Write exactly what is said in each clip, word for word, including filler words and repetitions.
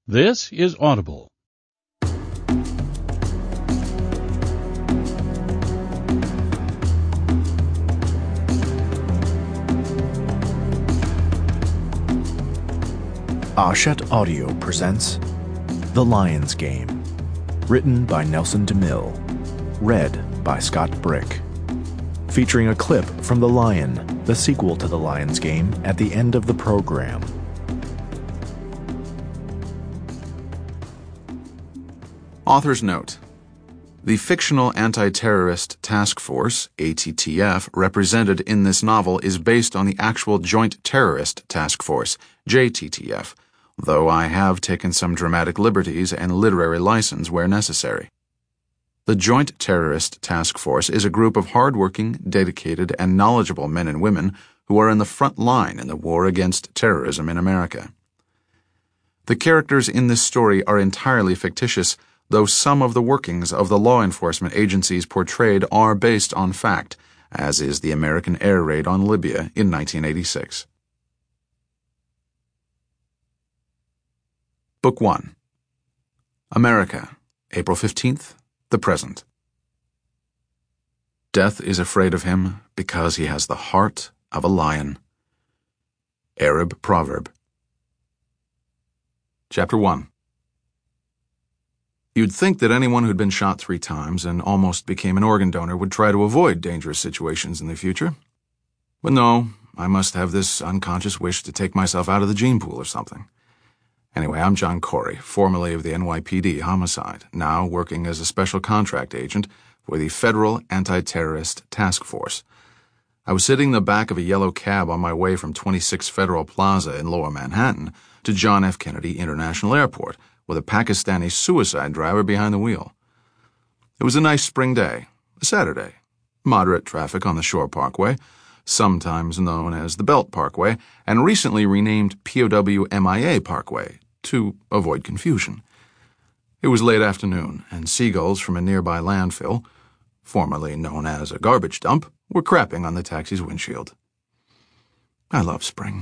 This is Audible. Hachette Audio presents The Lion's Game, written by Nelson DeMille, read by Scott Brick, featuring a clip from The Lion, the sequel to The Lion's Game, at the end of the program. Author's note. The fictional anti-terrorist task force, A T T F, represented in this novel is based on the actual Joint Terrorist Task Force, J T T F, though I have taken some dramatic liberties and literary license where necessary. The Joint Terrorist Task Force is a group of hard-working, dedicated, and knowledgeable men and women who are in the front line in the war against terrorism in America. The characters in this story are entirely fictitious, though some of the workings of the law enforcement agencies portrayed are based on fact, as is the American air raid on Libya in nineteen eighty-six. Book one. America, April fifteenth, the present. Death is afraid of him because he has the heart of a lion. Arab proverb. Chapter one. You'd think that anyone who'd been shot three times and almost became an organ donor would try to avoid dangerous situations in the future. But no, I must have this unconscious wish to take myself out of the gene pool or something. Anyway, I'm John Corey, formerly of the N Y P D Homicide, now working as a special contract agent for the Federal Anti-Terrorist Task Force. I was sitting in the back of a yellow cab on my way from twenty-six Federal Plaza in Lower Manhattan to John F. Kennedy International Airport, with a Pakistani suicide driver behind the wheel. It was a nice spring day, a Saturday. Moderate traffic on the Shore Parkway, sometimes known as the Belt Parkway, and recently renamed P O W M I A Parkway, to avoid confusion. It was late afternoon, and seagulls from a nearby landfill, formerly known as a garbage dump, were crapping on the taxi's windshield. I love spring.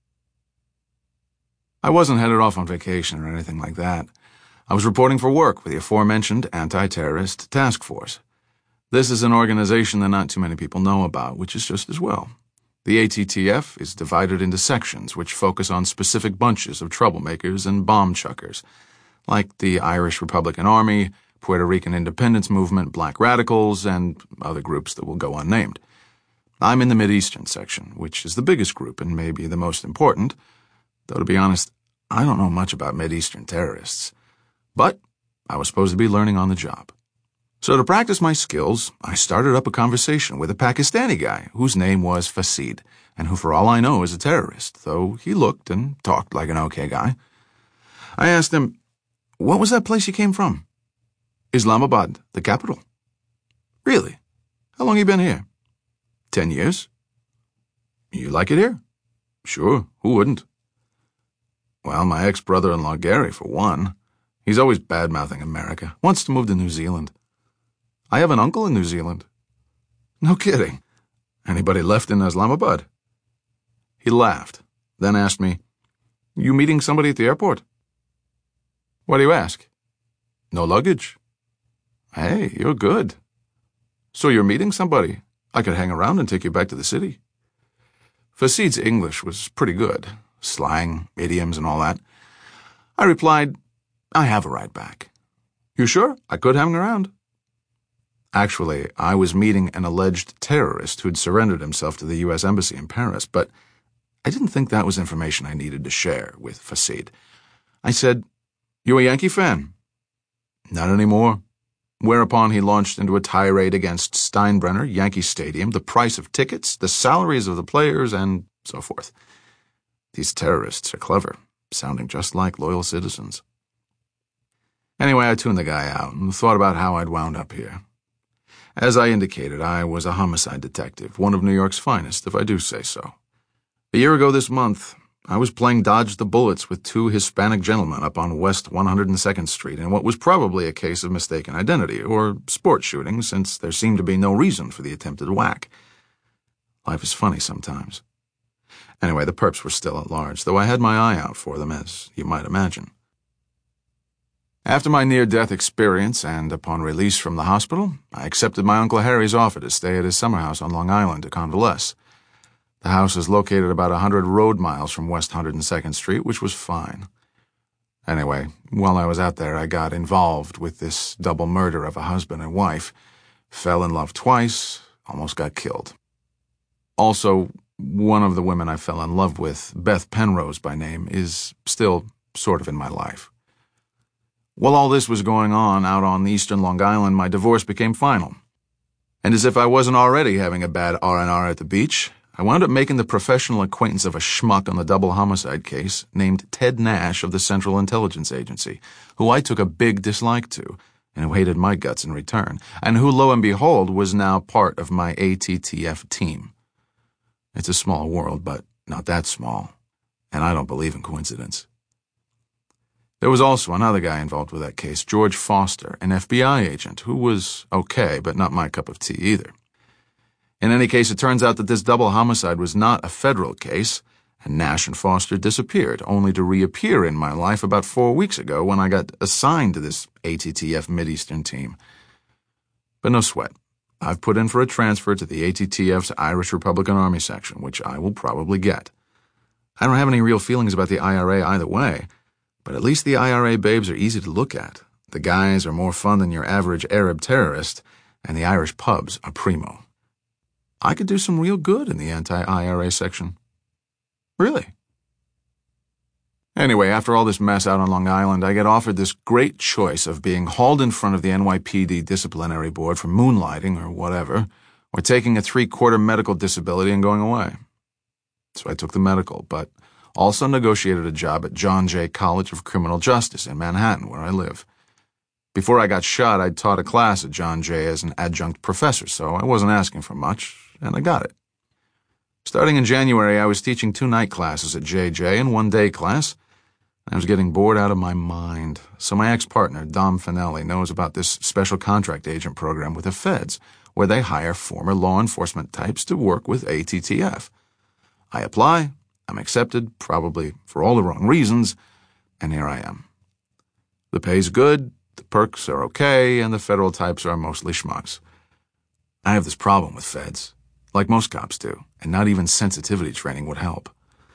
I wasn't headed off on vacation or anything like that. I was reporting for work with the aforementioned Anti-Terrorist Task Force. This is an organization that not too many people know about, which is just as well. The A T T F is divided into sections which focus on specific bunches of troublemakers and bomb chuckers, like the Irish Republican Army, Puerto Rican Independence Movement, Black Radicals, and other groups that will go unnamed. I'm in the Mideastern section, which is the biggest group and maybe the most important, though to be honest, I don't know much about Mideastern terrorists. But I was supposed to be learning on the job. So to practice my skills, I started up a conversation with a Pakistani guy whose name was Fasid, and who for all I know is a terrorist, though he looked and talked like an okay guy. I asked him, "What was that place you came from?" "Islamabad, the capital." "Really? How long you been here?" Ten years." "You like it here?" "Sure, who wouldn't?" "Well, my ex-brother-in-law Gary, for one. He's always bad-mouthing America, wants to move to New Zealand." "I have an uncle in New Zealand." "No kidding. Anybody left in Islamabad?" He laughed, then asked me, "You meeting somebody at the airport?" "Why do you ask?" "No luggage." "Hey, you're good. So you're meeting somebody. I could hang around and take you back to the city." Fasid's English was pretty good. Slang, idioms, and all that. I replied, "I have a ride back." "You sure? I could hang around." Actually, I was meeting an alleged terrorist who'd surrendered himself to the U S Embassy in Paris, but I didn't think that was information I needed to share with Fasid. I said, "You a Yankee fan?" "Not anymore." Whereupon he launched into a tirade against Steinbrenner, Yankee Stadium, the price of tickets, the salaries of the players, and so forth. These terrorists are clever, sounding just like loyal citizens. Anyway, I tuned the guy out and thought about how I'd wound up here. As I indicated, I was a homicide detective, one of New York's finest, if I do say so. A year ago this month, I was playing dodge the bullets with two Hispanic gentlemen up on West one hundred second Street in what was probably a case of mistaken identity, or sport shooting, since there seemed to be no reason for the attempted whack. Life is funny sometimes. Anyway, the perps were still at large, though I had my eye out for them, as you might imagine. After my near-death experience and upon release from the hospital, I accepted my Uncle Harry's offer to stay at his summer house on Long Island to convalesce. The house is located about a hundred road miles from West one hundred second Street, which was fine. Anyway, while I was out there, I got involved with this double murder of a husband and wife, fell in love twice, almost got killed. Also, one of the women I fell in love with, Beth Penrose by name, is still sort of in my life. While all this was going on out on eastern Long Island, my divorce became final. And as if I wasn't already having a bad R and R at the beach, I wound up making the professional acquaintance of a schmuck on the double homicide case named Ted Nash of the Central Intelligence Agency, who I took a big dislike to, and who hated my guts in return, and who, lo and behold, was now part of my A T T F team. It's a small world, but not that small, and I don't believe in coincidence. There was also another guy involved with that case, George Foster, an F B I agent, who was okay, but not my cup of tea either. In any case, it turns out that this double homicide was not a federal case, and Nash and Foster disappeared, only to reappear in my life about four weeks ago when I got assigned to this A T T F Mideastern team. But no sweat. I've put in for a transfer to the A T T F's Irish Republican Army section, which I will probably get. I don't have any real feelings about the I R A either way, but at least the I R A babes are easy to look at. The guys are more fun than your average Arab terrorist, and the Irish pubs are primo. I could do some real good in the anti-I R A section. Really. Anyway, after all this mess out on Long Island, I get offered this great choice of being hauled in front of the N Y P D disciplinary board for moonlighting or whatever, or taking a three-quarter medical disability and going away. So I took the medical, but also negotiated a job at John Jay College of Criminal Justice in Manhattan, where I live. Before I got shot, I'd taught a class at John Jay as an adjunct professor, so I wasn't asking for much, and I got it. Starting in January, I was teaching two night classes at J J and one day class. I was getting bored out of my mind, so my ex-partner, Dom Finelli, knows about this special contract agent program with the feds, where they hire former law enforcement types to work with A T T F. I apply, I'm accepted, probably for all the wrong reasons, and here I am. The pay's good, the perks are okay, and the federal types are mostly schmucks. I have this problem with feds, like most cops do, and not even sensitivity training would help.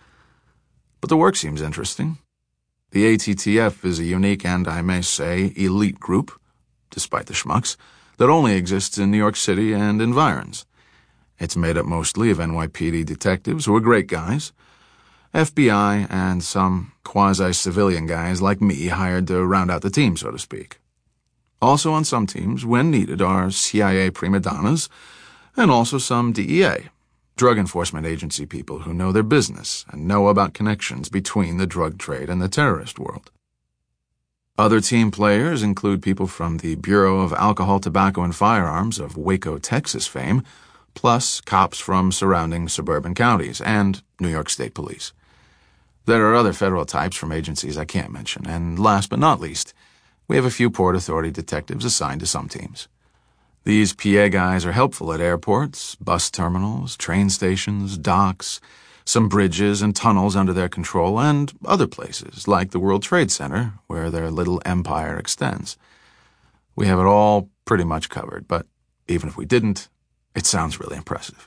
But the work seems interesting. The A T T F is a unique and, I may say, elite group, despite the schmucks, that only exists in New York City and environs. It's made up mostly of N Y P D detectives who are great guys, F B I, and some quasi-civilian guys like me hired to round out the team, so to speak. Also on some teams, when needed, are C I A prima donnas, and also some D E A, Drug Enforcement Agency people who know their business and know about connections between the drug trade and the terrorist world. Other team players include people from the Bureau of Alcohol, Tobacco, and Firearms of Waco, Texas fame, plus cops from surrounding suburban counties and New York State Police. There are other federal types from agencies I can't mention, and last but not least, we have a few Port Authority detectives assigned to some teams. These P A guys are helpful at airports, bus terminals, train stations, docks, some bridges and tunnels under their control, and other places, like the World Trade Center, where their little empire extends. We have it all pretty much covered, but even if we didn't, it sounds really impressive.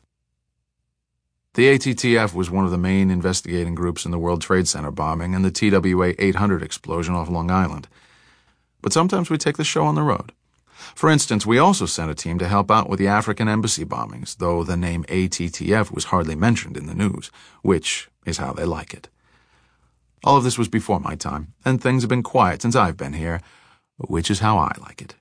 The A T T F was one of the main investigating groups in the World Trade Center bombing and the T W A eight hundred explosion off Long Island. But sometimes we take the show on the road. For instance, we also sent a team to help out with the African embassy bombings, though the name A T T F was hardly mentioned in the news, which is how they like it. All of this was before my time, and things have been quiet since I've been here, which is how I like it.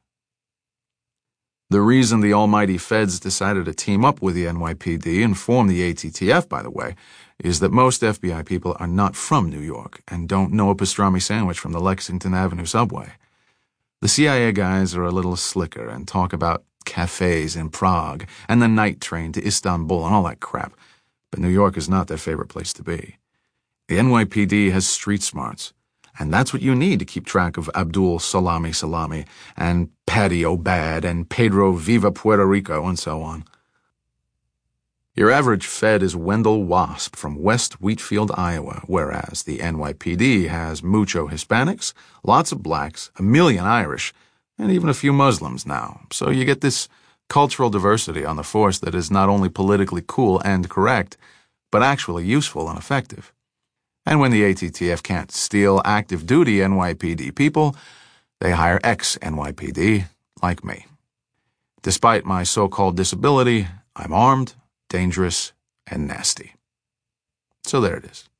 The reason the almighty feds decided to team up with the N Y P D and form the A T T F, by the way, is that most F B I people are not from New York and don't know a pastrami sandwich from the Lexington Avenue subway. The C I A guys are a little slicker and talk about cafes in Prague and the night train to Istanbul and all that crap, but New York is not their favorite place to be. The N Y P D has street smarts, and that's what you need to keep track of Abdul Salami Salami and Paddy O'Bad and Pedro Viva Puerto Rico and so on. Your average Fed is Wendell Wasp from West Wheatfield, Iowa, whereas the N Y P D has mucho Hispanics, lots of blacks, a million Irish, and even a few Muslims now. So you get this cultural diversity on the force that is not only politically cool and correct, but actually useful and effective. And when the A T T F can't steal active duty N Y P D people, they hire ex-N Y P D like me. Despite my so-called disability, I'm armed, dangerous, and nasty. So there it is.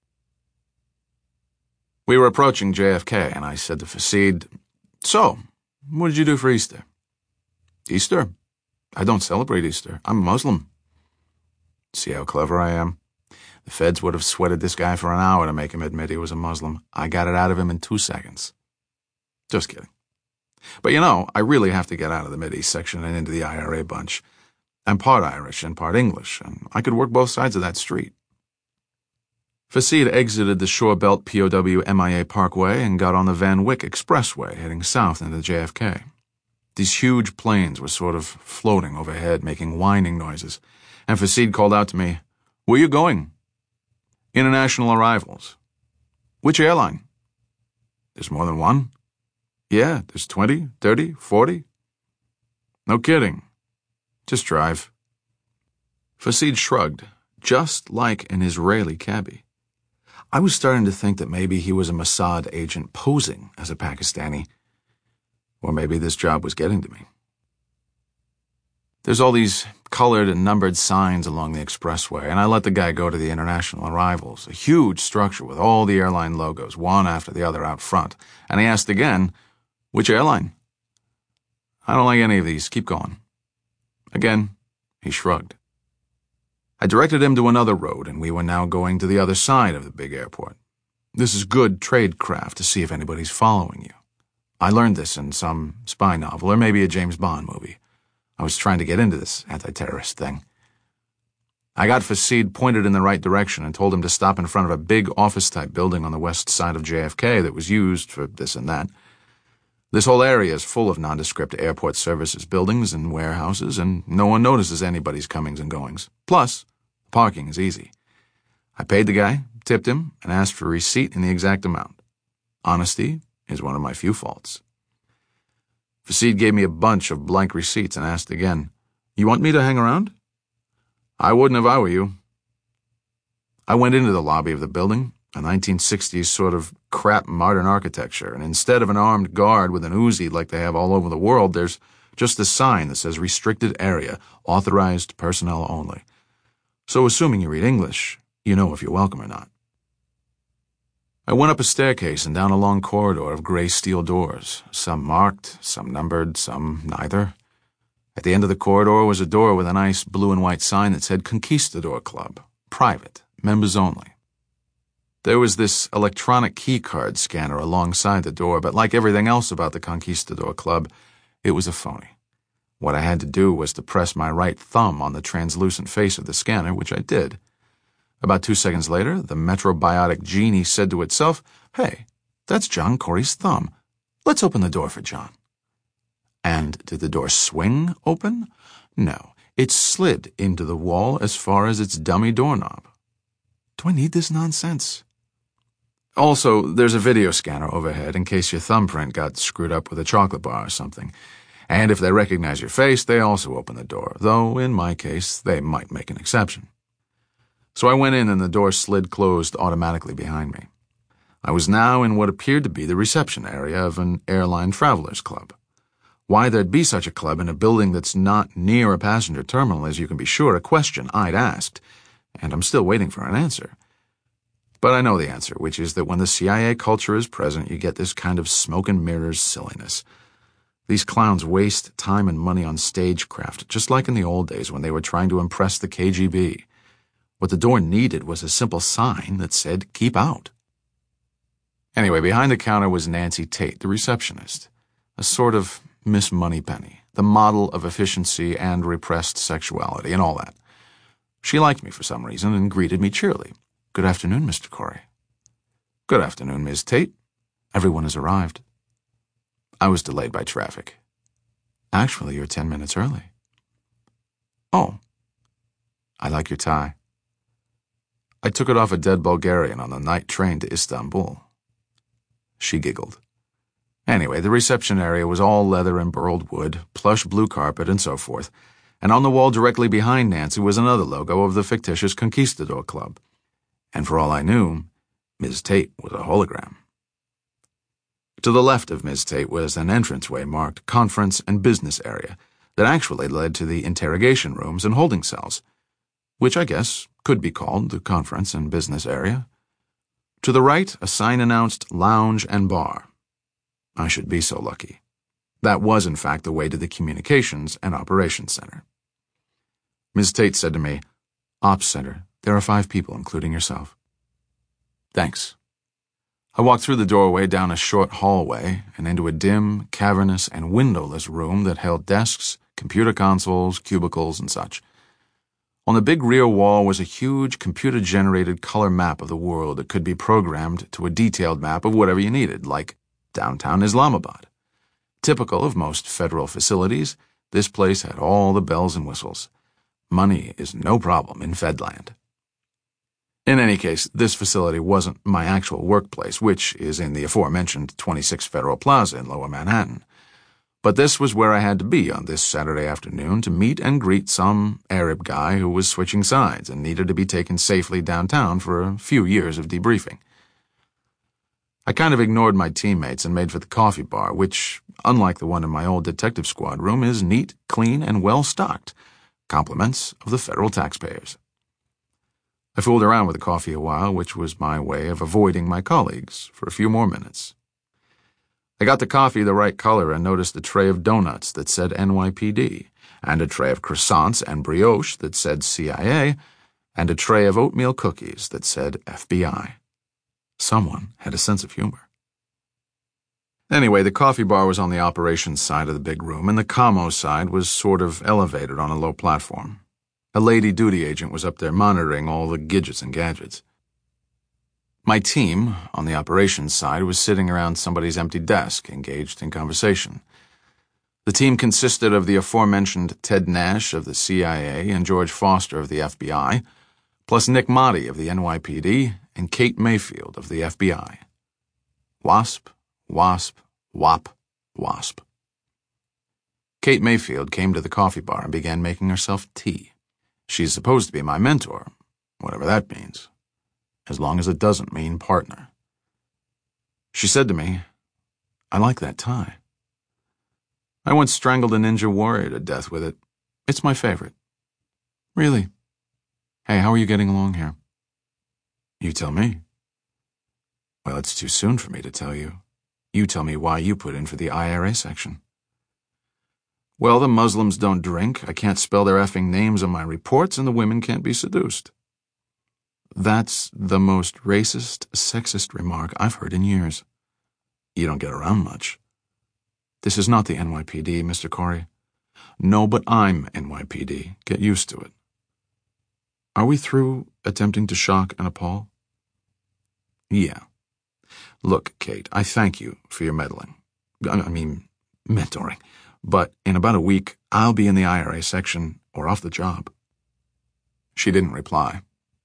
We were approaching J F K, and I said to Fasid, "So, what did you do for Easter?" "Easter? I don't celebrate Easter. I'm a Muslim." See how clever I am? The feds would have sweated this guy for an hour to make him admit he was a Muslim. I got it out of him in two seconds. Just kidding. But you know, I really have to get out of the Mideast section and into the I R A bunch. I'm part Irish and part English, and I could work both sides of that street. Fasid exited the Shorebelt P O W M I A Parkway and got on the Van Wyck Expressway, heading south into J F K. These huge planes were sort of floating overhead, making whining noises, and Fasid called out to me, "Where you going?" "International arrivals." "Which airline?" "There's more than one." "Yeah, there's twenty, thirty, forty. "No kidding. Just drive." Fasid shrugged, just like an Israeli cabbie. I was starting to think that maybe he was a Mossad agent posing as a Pakistani, or maybe this job was getting to me. There's all these colored and numbered signs along the expressway, and I let the guy go to the international arrivals, a huge structure with all the airline logos, one after the other out front, and he asked again, "Which airline?" "I don't like any of these. Keep going." Again, he shrugged. I directed him to another road, and we were now going to the other side of the big airport. This is good tradecraft to see if anybody's following you. I learned this in some spy novel, or maybe a James Bond movie. I was trying to get into this anti-terrorist thing. I got Fasid pointed in the right direction and told him to stop in front of a big office-type building on the west side of J F K that was used for this and that. This whole area is full of nondescript airport services buildings and warehouses, and no one notices anybody's comings and goings. Plus, parking is easy. I paid the guy, tipped him, and asked for a receipt in the exact amount. Honesty is one of my few faults. Fasid gave me a bunch of blank receipts and asked again, "You want me to hang around?" "I wouldn't if I were you." I went into the lobby of the building, a nineteen sixties sort of crap modern architecture, and instead of an armed guard with an Uzi like they have all over the world, there's just a sign that says restricted area, authorized personnel only. So assuming you read English, you know if you're welcome or not. I went up a staircase and down a long corridor of gray steel doors, some marked, some numbered, some neither. At the end of the corridor was a door with a nice blue and white sign that said Conquistador Club, private, members only. There was this electronic keycard scanner alongside the door, but like everything else about the Conquistador Club, it was a phony. What I had to do was to press my right thumb on the translucent face of the scanner, which I did. About two seconds later, the metrobiotic genie said to itself, "Hey, that's John Corey's thumb. Let's open the door for John." And did the door swing open? No, it slid into the wall as far as its dummy doorknob. Do I need this nonsense? Also, there's a video scanner overhead in case your thumbprint got screwed up with a chocolate bar or something. And if they recognize your face, they also open the door, though in my case, they might make an exception. So I went in and the door slid closed automatically behind me. I was now in what appeared to be the reception area of an airline travelers club. Why there'd be such a club in a building that's not near a passenger terminal is, you can be sure, a question I'd asked, and I'm still waiting for an answer. But I know the answer, which is that when the C I A culture is present, you get this kind of smoke and mirrors silliness. These clowns waste time and money on stagecraft, just like in the old days when they were trying to impress the K G B. What the door needed was a simple sign that said, "Keep out." Anyway, behind the counter was Nancy Tate, the receptionist, a sort of Miss Moneypenny, the model of efficiency and repressed sexuality and all that. She liked me for some reason and greeted me cheerily. "Good afternoon, Mister Corey." "Good afternoon, Miss Tate. Everyone has arrived." I was delayed by traffic. "Actually, you're ten minutes early." "Oh." I like your tie. I took it off a dead Bulgarian on the night train to Istanbul. She giggled. Anyway, the reception area was all leather and burled wood, plush blue carpet, and so forth, and on the wall directly behind Nancy was another logo of the fictitious Conquistador Club. And for all I knew, Miz Tate was a hologram. To the left of Miz Tate was an entranceway marked Conference and Business Area that actually led to the interrogation rooms and holding cells, which I guess could be called the Conference and Business Area. To the right, a sign announced Lounge and Bar. I should be so lucky. That was, in fact, the way to the Communications and Operations Center. Miz Tate said to me, "Ops Center, there are five people, including yourself." Thanks. I walked through the doorway down a short hallway and into a dim, cavernous, and windowless room that held desks, computer consoles, cubicles, and such. On the big rear wall was a huge computer-generated color map of the world that could be programmed to a detailed map of whatever you needed, like downtown Islamabad. Typical of most federal facilities, this place had all the bells and whistles. Money is no problem in Fedland. In any case, this facility wasn't my actual workplace, which is in the aforementioned twenty-six Federal Plaza in Lower Manhattan. But this was where I had to be on this Saturday afternoon to meet and greet some Arab guy who was switching sides and needed to be taken safely downtown for a few years of debriefing. I kind of ignored my teammates and made for the coffee bar, which, unlike the one in my old detective squad room, is neat, clean, and well-stocked, compliments of the federal taxpayers. I fooled around with the coffee a while, which was my way of avoiding my colleagues for a few more minutes. I got the coffee the right color and noticed a tray of donuts that said N Y P D, and a tray of croissants and brioche that said C I A, and a tray of oatmeal cookies that said F B I. Someone had a sense of humor. Anyway, the coffee bar was on the operations side of the big room, and the commo side was sort of elevated on a low platform. A lady duty agent was up there monitoring all the gidgets and gadgets. My team, on the operations side, was sitting around somebody's empty desk, engaged in conversation. The team consisted of the aforementioned Ted Nash of the C I A and George Foster of the F B I, plus Nick Motti of the N Y P D and Kate Mayfield of the F B I. Wasp, wasp, wop, wasp. Kate Mayfield came to the coffee bar and began making herself tea. She's supposed to be my mentor, whatever that means, as long as it doesn't mean partner. She said to me, "I like that tie. I once strangled a ninja warrior to death with it. It's my favorite." "Really? Hey, how are you getting along here?" "You tell me." "Well, it's too soon for me to tell you. You tell me why you put in for the I R A section." "Well, the Muslims don't drink, I can't spell their effing names on my reports, and the women can't be seduced." That's the most racist, sexist remark I've heard in years. You don't get around much. This is not the N Y P D, Mister Corey. No, but I'm N Y P D. Get used to it. Are we through attempting to shock and appall? Yeah. Look, Kate, I thank you for your meddling. I mean, mentoring. But in about a week, I'll be in the I R A section or off the job. She didn't reply.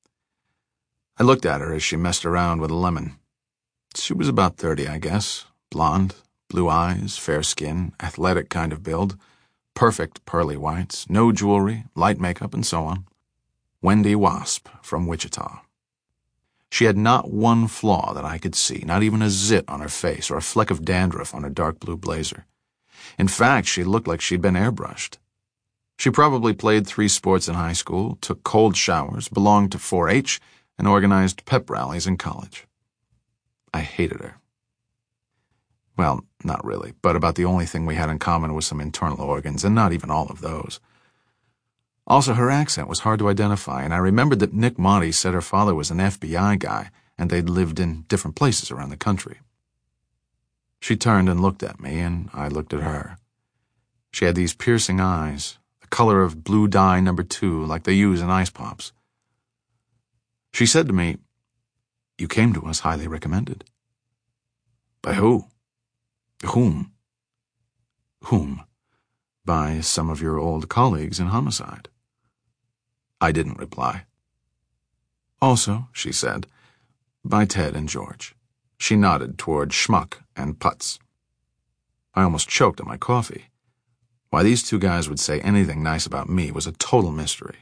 I looked at her as she messed around with a lemon. She was about thirty, I guess. Blonde, blue eyes, fair skin, athletic kind of build, perfect pearly whites, no jewelry, light makeup, and so on. Wendy Wasp from Wichita. She had not one flaw that I could see, not even a zit on her face or a fleck of dandruff on her dark blue blazer. In fact, she looked like she'd been airbrushed. She probably played three sports in high school, took cold showers, belonged to four H, and organized pep rallies in college. I hated her. Well, not really, but about the only thing we had in common was some internal organs, and not even all of those. Also, her accent was hard to identify, and I remembered that Nick Motti said her father was an F B I guy, and they'd lived in different places around the country. She turned and looked at me, and I looked at her. She had these piercing eyes, the color of blue dye number two, like they use in ice pops. She said to me, "You came to us highly recommended." "By who?" "Whom?" "Whom? By some of your old colleagues in homicide." I didn't reply. Also, she said, by Ted and George. She nodded toward Schmuck and Putz. I almost choked on my coffee. Why these two guys would say anything nice about me was a total mystery.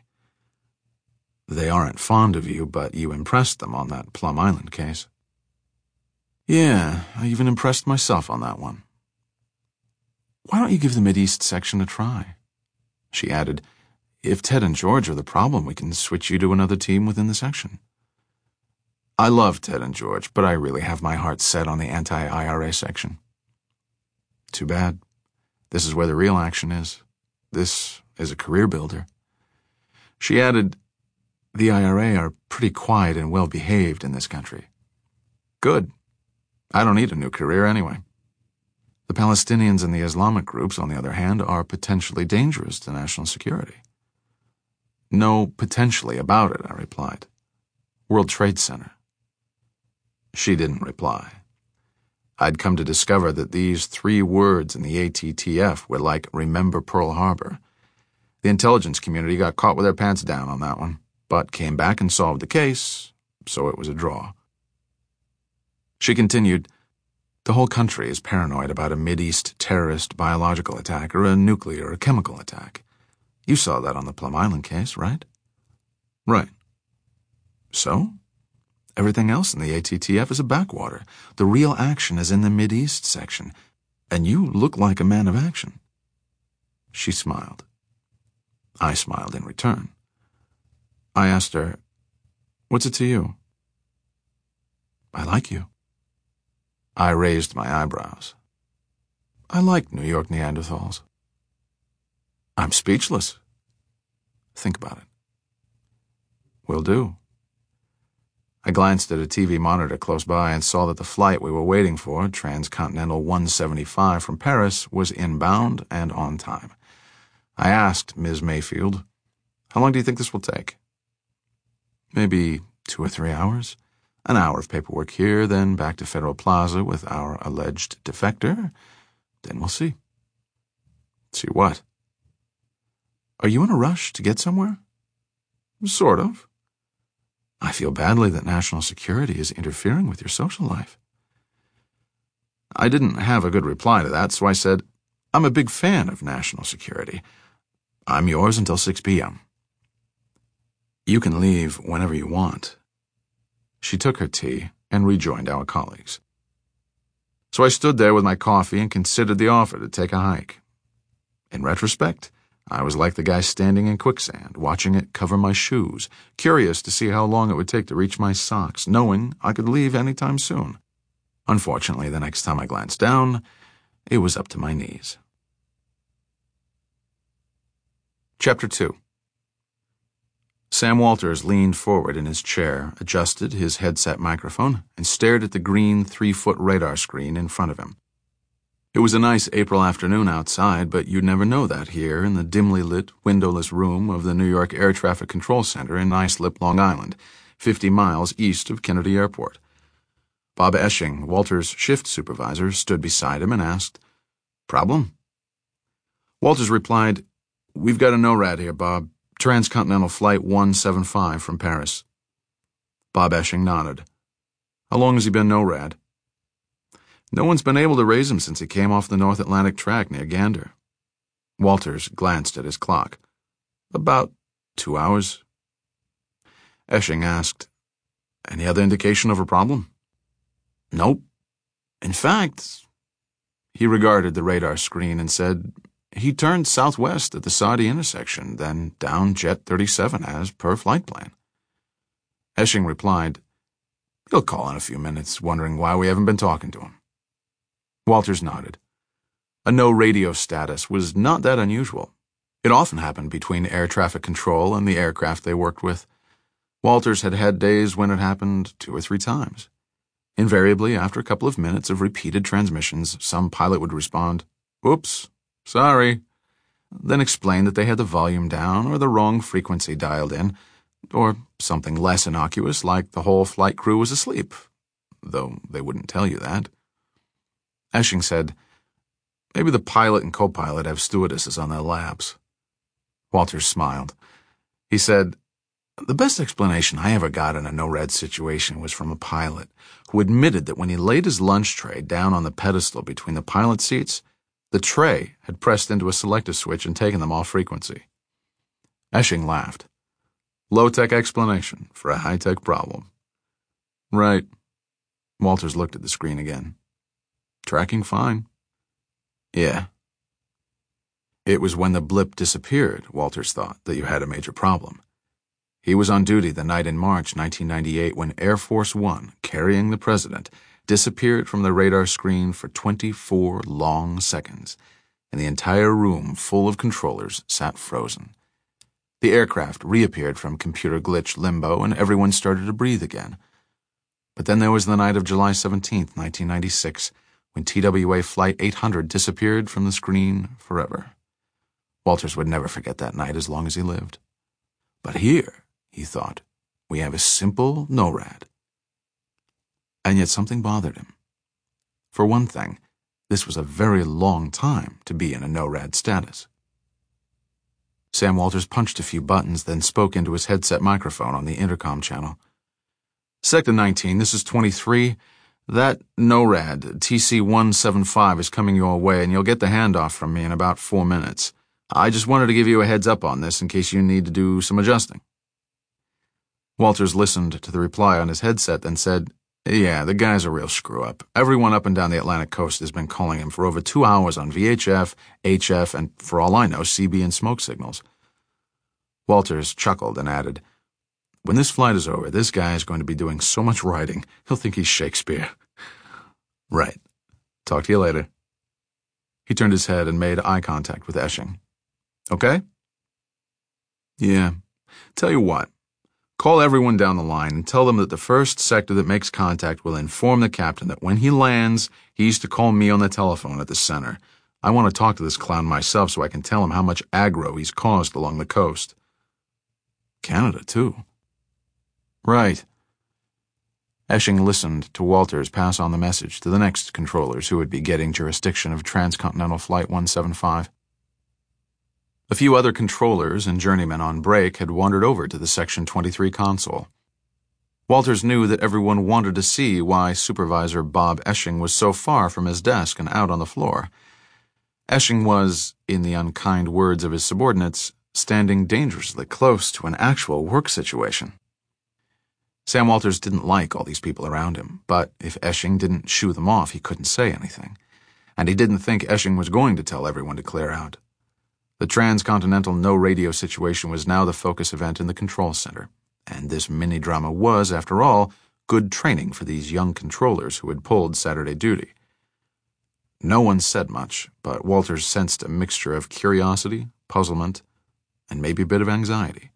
They aren't fond of you, but you impressed them on that Plum Island case. Yeah, I even impressed myself on that one. Why don't you give the Mideast section a try? She added, if Ted and George are the problem, we can switch you to another team within the section. I love Ted and George, but I really have my heart set on the anti-I R A section. Too bad. This is where the real action is. This is a career builder. She added, the I R A are pretty quiet and well-behaved in this country. Good. I don't need a new career anyway. The Palestinians and the Islamic groups, on the other hand, are potentially dangerous to national security. No potentially about it, I replied. World Trade Center. She didn't reply. I'd come to discover that these three words in the A T T F were like remember Pearl Harbor. The intelligence community got caught with their pants down on that one, but came back and solved the case, so it was a draw. She continued, the whole country is paranoid about a Mideast terrorist biological attack or a nuclear or chemical attack. You saw that on the Plum Island case, right? Right. So? Everything else in the A T T F is a backwater. The real action is in the Mideast section, and you look like a man of action. She smiled. I smiled in return. I asked her, what's it to you? I like you. I raised my eyebrows. I like New York Neanderthals. I'm speechless. Think about it. Will do. I glanced at a T V monitor close by and saw that the flight we were waiting for, Transcontinental one seventy-five from Paris, was inbound and on time. I asked Miz Mayfield, how long do you think this will take? Maybe two or three hours. An hour of paperwork here, then back to Federal Plaza with our alleged defector. Then we'll see. See what? Are you in a rush to get somewhere? Sort of. I feel badly that national security is interfering with your social life. I didn't have a good reply to that, so I said, I'm a big fan of national security. I'm yours until six p m You can leave whenever you want. She took her tea and rejoined our colleagues. So I stood there with my coffee and considered the offer to take a hike. In retrospect, I was like the guy standing in quicksand, watching it cover my shoes, curious to see how long it would take to reach my socks, knowing I could leave any time soon. Unfortunately, the next time I glanced down, it was up to my knees. Chapter two. Sam Walters leaned forward in his chair, adjusted his headset microphone, and stared at the green three-foot radar screen in front of him. It was a nice April afternoon outside, but you'd never know that here in the dimly lit, windowless room of the New York Air Traffic Control Center in Islip, Long Island, fifty miles east of Kennedy Airport. Bob Esching, Walters' shift supervisor, stood beside him and asked, Problem? Walters replied, We've got a NORAD here, Bob. Transcontinental Flight one seventy-five from Paris. Bob Esching nodded. How long has he been NORAD? No one's been able to raise him since he came off the North Atlantic track near Gander. Walters glanced at his clock. About two hours. Esching asked, Any other indication of a problem? Nope. In fact, he regarded the radar screen and said, He turned southwest at the Saudi intersection, then down Jet thirty-seven as per flight plan. Esching replied, He'll call in a few minutes, wondering why we haven't been talking to him. Walters nodded. A no radio status was not that unusual. It often happened between air traffic control and the aircraft they worked with. Walters had had days when it happened two or three times. Invariably, after a couple of minutes of repeated transmissions, some pilot would respond, Oops, sorry, then explain that they had the volume down or the wrong frequency dialed in, or something less innocuous like the whole flight crew was asleep, though they wouldn't tell you that. Esching said, Maybe the pilot and co-pilot have stewardesses on their laps. Walters smiled. He said, The best explanation I ever got in a NORAD situation was from a pilot who admitted that when he laid his lunch tray down on the pedestal between the pilot seats, the tray had pressed into a selector switch and taken them off frequency. Esching laughed. Low-tech explanation for a high-tech problem. Right. Walters looked at the screen again. Tracking fine. Yeah. It was when the blip disappeared, Walters thought, that you had a major problem. He was on duty the night in March nineteen ninety-eight when Air Force One, carrying the president, disappeared from the radar screen for twenty-four long seconds, and the entire room full of controllers sat frozen. The aircraft reappeared from computer glitch limbo, and everyone started to breathe again. But then there was the night of July seventeenth, nineteen ninety-six, when T W A Flight eight hundred disappeared from the screen forever. Walters would never forget that night as long as he lived. But here, he thought, we have a simple NORAD. And yet something bothered him. For one thing, this was a very long time to be in a NORAD status. Sam Walters punched a few buttons, then spoke into his headset microphone on the intercom channel. Sector nineteen, this is twenty-three. That NORAD, T C one seventy-five, is coming your way, and you'll get the handoff from me in about four minutes. I just wanted to give you a heads up on this in case you need to do some adjusting. Walters listened to the reply on his headset, then said, Yeah, the guy's a real screw-up. Everyone up and down the Atlantic coast has been calling him for over two hours on V H F, H F, and, for all I know, C B and smoke signals. Walters chuckled and added, When this flight is over, this guy is going to be doing so much writing, he'll think he's Shakespeare. Right. Talk to you later. He turned his head and made eye contact with Esching. Okay? Yeah. Tell you what. Call everyone down the line and tell them that the first sector that makes contact will inform the captain that when he lands, he's to call me on the telephone at the center. I want to talk to this clown myself so I can tell him how much aggro he's caused along the coast. Canada, too. Right. Esching listened to Walters pass on the message to the next controllers who would be getting jurisdiction of Transcontinental Flight one seventy-five. A few other controllers and journeymen on break had wandered over to the Section twenty-three console. Walters knew that everyone wanted to see why Supervisor Bob Esching was so far from his desk and out on the floor. Esching was, in the unkind words of his subordinates, standing dangerously close to an actual work situation. Sam Walters didn't like all these people around him, but if Esching didn't shoo them off, he couldn't say anything. And he didn't think Esching was going to tell everyone to clear out. The transcontinental no-radio situation was now the focus event in the control center, and this mini-drama was, after all, good training for these young controllers who had pulled Saturday duty. No one said much, but Walters sensed a mixture of curiosity, puzzlement, and maybe a bit of anxiety.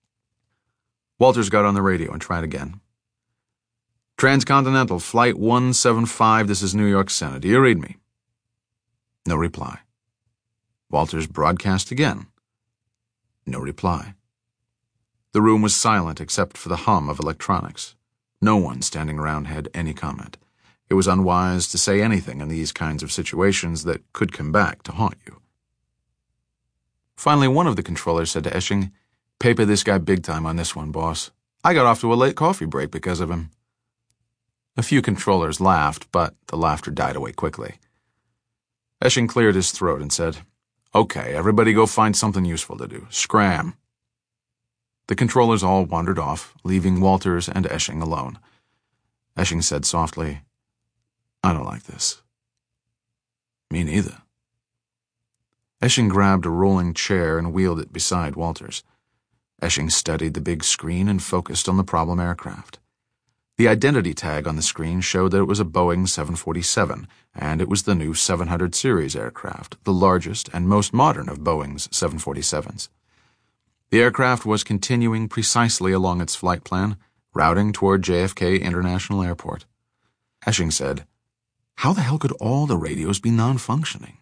Walters got on the radio and tried again. Transcontinental Flight one seventy-five, this is New York Center. Do you read me? No reply. Walters broadcast again. No reply. The room was silent except for the hum of electronics. No one standing around had any comment. It was unwise to say anything in these kinds of situations that could come back to haunt you. Finally, one of the controllers said to Esching, Paper this guy big time on this one, boss. I got off to a late coffee break because of him. A few controllers laughed, but the laughter died away quickly. Esching cleared his throat and said, Okay, everybody go find something useful to do. Scram. The controllers all wandered off, leaving Walters and Esching alone. Esching said softly, I don't like this. Me neither. Esching grabbed a rolling chair and wheeled it beside Walters. Esching studied the big screen and focused on the problem aircraft. The identity tag on the screen showed that it was a Boeing seven forty-seven, and it was the new seven hundred series aircraft, the largest and most modern of Boeing's seven forty-sevens. The aircraft was continuing precisely along its flight plan, routing toward J F K International Airport. Esching said, How the hell could all the radios be non-functioning?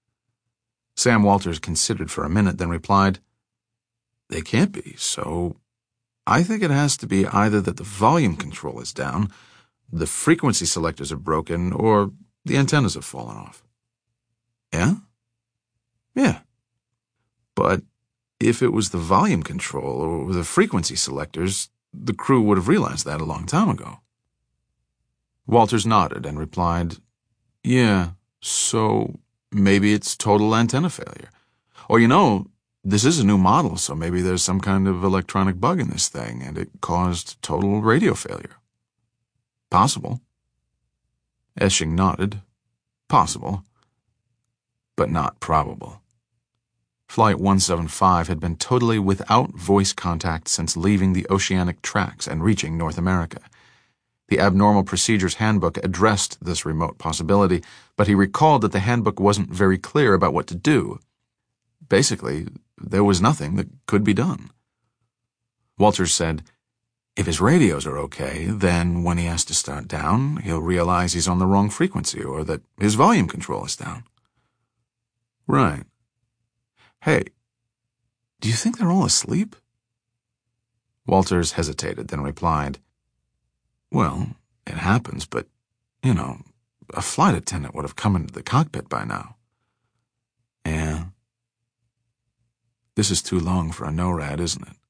Sam Walters considered for a minute, then replied, They can't be, so I think it has to be either that the volume control is down, the frequency selectors are broken, or the antennas have fallen off. Yeah? Yeah. But If it was the volume control or the frequency selectors, the crew would have realized that a long time ago. Walters nodded and replied, "Yeah, so maybe it's total antenna failure. Or, you know, this is a new model, so maybe there's some kind of electronic bug in this thing, and it caused total radio failure. Possible." Esching nodded. Possible. But not probable. Flight one seventy-five had been totally without voice contact since leaving the oceanic tracks and reaching North America. The Abnormal Procedures Handbook addressed this remote possibility, but he recalled that the handbook wasn't very clear about what to do. Basically, there was nothing that could be done. Walters said, if his radios are okay, then when he has to start down, he'll realize he's on the wrong frequency or that his volume control is down. Right. Hey, do you think they're all asleep? Walters hesitated, then replied, Well, it happens, but, you know, a flight attendant would have come into the cockpit by now. Yeah. This is too long for a NORAD, isn't it?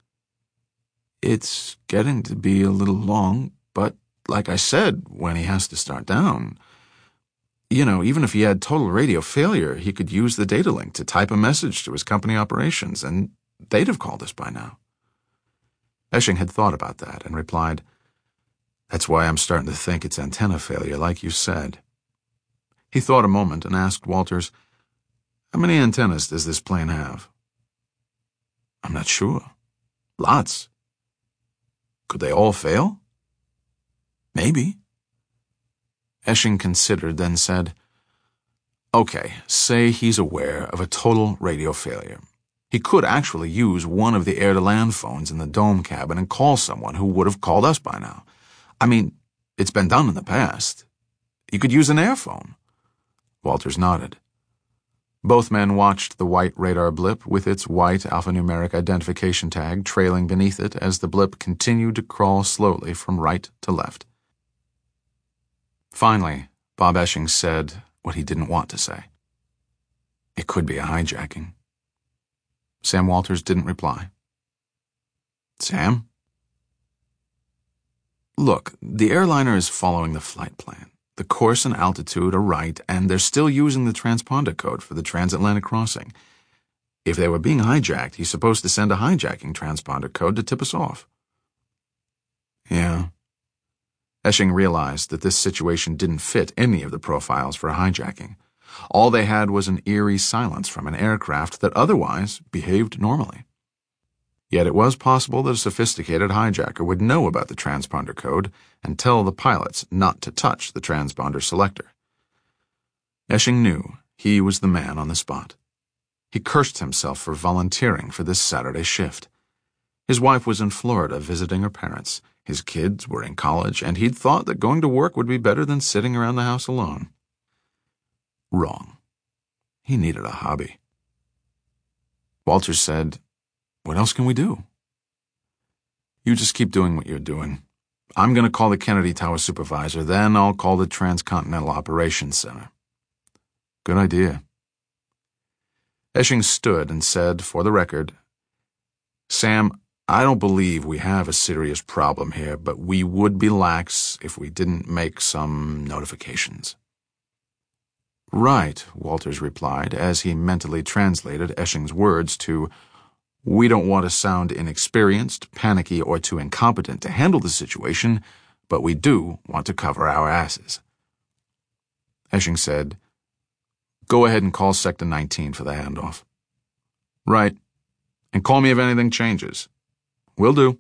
It's getting to be a little long, but like I said, when he has to start down, you know, even if he had total radio failure, he could use the data link to type a message to his company operations, and they'd have called us by now. Esching had thought about that and replied, That's why I'm starting to think it's antenna failure, like you said. He thought a moment and asked Walters, How many antennas does this plane have? I'm not sure. Lots. Could they all fail? Maybe. Esching considered, then said, Okay, say he's aware of a total radio failure. He could actually use one of the air-to-land phones in the dome cabin and call someone who would have called us by now. I mean, it's been done in the past. You could use an air phone. Walters nodded. Both men watched the white radar blip with its white alphanumeric identification tag trailing beneath it as the blip continued to crawl slowly from right to left. Finally, Bob Esching said what he didn't want to say. It could be a hijacking. Sam Walters didn't reply. Sam? Look, the airliner is following the flight plan. The course and altitude are right, and they're still using the transponder code for the transatlantic crossing. If they were being hijacked, he's supposed to send a hijacking transponder code to tip us off. Yeah. Esching realized that this situation didn't fit any of the profiles for a hijacking. All they had was an eerie silence from an aircraft that otherwise behaved normally. Yet it was possible that a sophisticated hijacker would know about the transponder code and tell the pilots not to touch the transponder selector. Esching knew he was the man on the spot. He cursed himself for volunteering for this Saturday shift. His wife was in Florida visiting her parents. His kids were in college, and he'd thought that going to work would be better than sitting around the house alone. Wrong. He needed a hobby. Walters said, What else can we do? You just keep doing what you're doing. I'm going to call the Kennedy Tower supervisor, then I'll call the Transcontinental Operations Center. Good idea. Esching stood and said, for the record, Sam, I don't believe we have a serious problem here, but we would be lax if we didn't make some notifications. Right, Walters replied, as he mentally translated Esching's words to, We don't want to sound inexperienced, panicky, or too incompetent to handle the situation, but we do want to cover our asses. Esching said, Go ahead and call Sector nineteen for the handoff. Right. And call me if anything changes. Will do.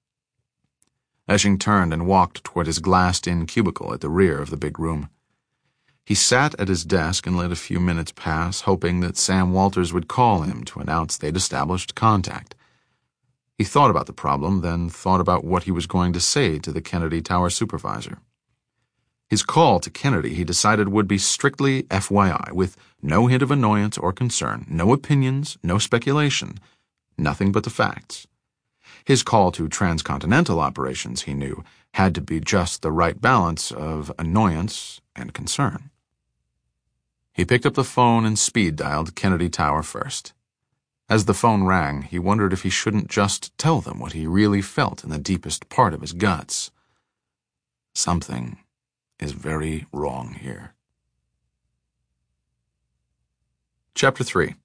Esching turned and walked toward his glassed-in cubicle at the rear of the big room. He sat at his desk and let a few minutes pass, hoping that Sam Walters would call him to announce they'd established contact. He thought about the problem, then thought about what he was going to say to the Kennedy Tower supervisor. His call to Kennedy, he decided, would be strictly F Y I, with no hint of annoyance or concern, no opinions, no speculation, nothing but the facts. His call to transcontinental operations, he knew, had to be just the right balance of annoyance and concern. He picked up the phone and speed-dialed Kennedy Tower first. As the phone rang, he wondered if he shouldn't just tell them what he really felt in the deepest part of his guts. Something is very wrong here. Chapter three.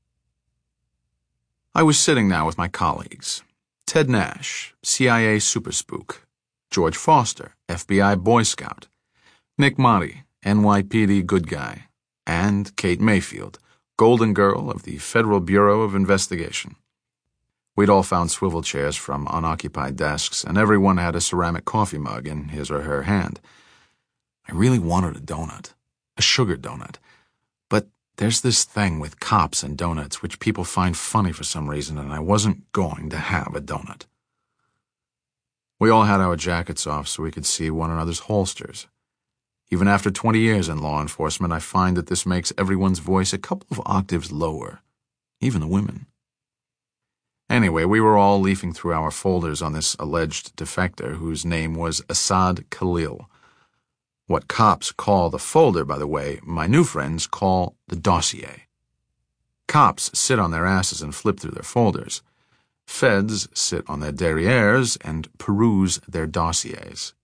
I was sitting now with my colleagues. Ted Nash, C I A super spook. George Foster, F B I Boy Scout. Nick Motti, N Y P D good guy. And Kate Mayfield, Golden Girl of the Federal Bureau of Investigation. We'd all found swivel chairs from unoccupied desks, and everyone had a ceramic coffee mug in his or her hand. I really wanted a donut, a sugar donut, but there's this thing with cops and donuts which people find funny for some reason, and I wasn't going to have a donut. We all had our jackets off so we could see one another's holsters. Even after twenty years in law enforcement, I find that this makes everyone's voice a couple of octaves lower, even the women. Anyway, we were all leafing through our folders on this alleged defector whose name was Assad Khalil. What cops call the folder, by the way, my new friends call the dossier. Cops sit on their asses and flip through their folders. Feds sit on their derrieres and peruse their dossiers.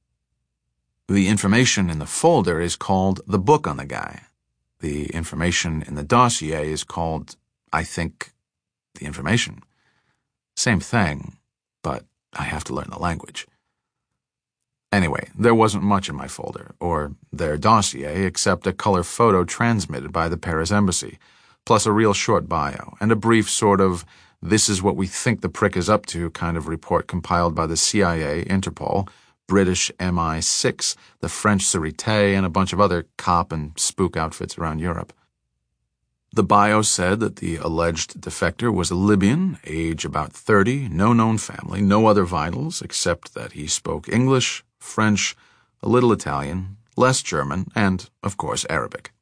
The information in the folder is called the book on the guy. The information in the dossier is called, I think, the information. Same thing, but I have to learn the language. Anyway, there wasn't much in my folder, or their dossier, except a color photo transmitted by the Paris embassy, plus a real short bio, and a brief sort of, this is what we think the prick is up to kind of report compiled by the C I A, Interpol, British M I six, the French Sûreté, and a bunch of other cop and spook outfits around Europe. The bio said that the alleged defector was a Libyan, age about thirty, no known family, no other vitals except that he spoke English, French, a little Italian, less German, and, of course, Arabic.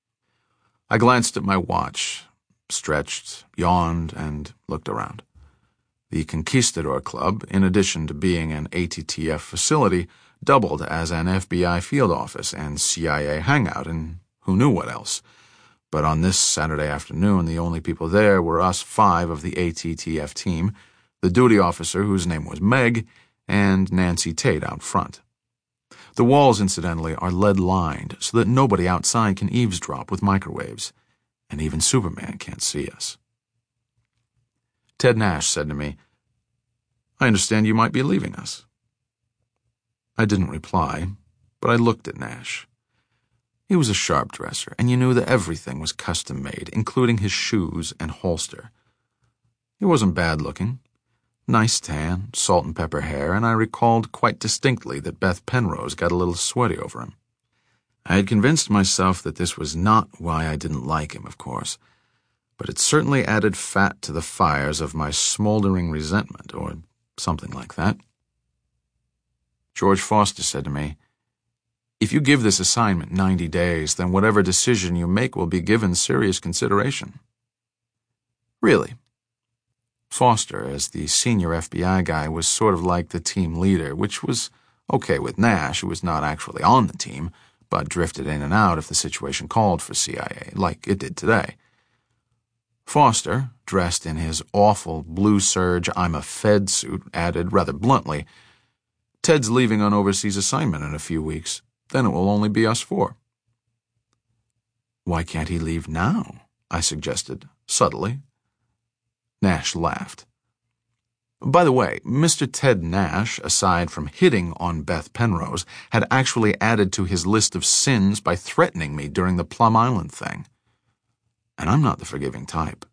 I glanced at my watch, stretched, yawned, and looked around. The Conquistador Club, in addition to being an A T T F facility, doubled as an F B I field office and C I A hangout, and who knew what else. But on this Saturday afternoon, the only people there were us five of the A T T F team, the duty officer whose name was Meg, and Nancy Tate out front. The walls, incidentally, are lead-lined so that nobody outside can eavesdrop with microwaves, and even Superman can't see us. Ted Nash said to me, I understand you might be leaving us. I didn't reply, but I looked at Nash. He was a sharp dresser, and you knew that everything was custom-made, including his shoes and holster. He wasn't bad-looking. Nice tan, salt and pepper hair, and I recalled quite distinctly that Beth Penrose got a little sweaty over him. I had convinced myself that this was not why I didn't like him, of course, but it certainly added fat to the fires of my smoldering resentment, or something like that. George Foster said to me, If you give this assignment ninety days, then whatever decision you make will be given serious consideration. Really? Foster, as the senior F B I guy, was sort of like the team leader, which was okay with Nash, who was not actually on the team, but drifted in and out if the situation called for C I A, like it did today. Foster, dressed in his awful blue serge I'm a Fed suit, added rather bluntly, Ted's leaving on overseas assignment in a few weeks. Then it will only be us four. Why can't he leave now? I suggested, subtly. Nash laughed. By the way, Mister Ted Nash, aside from hitting on Beth Penrose, had actually added to his list of sins by threatening me during the Plum Island thing. And I'm not the forgiving type.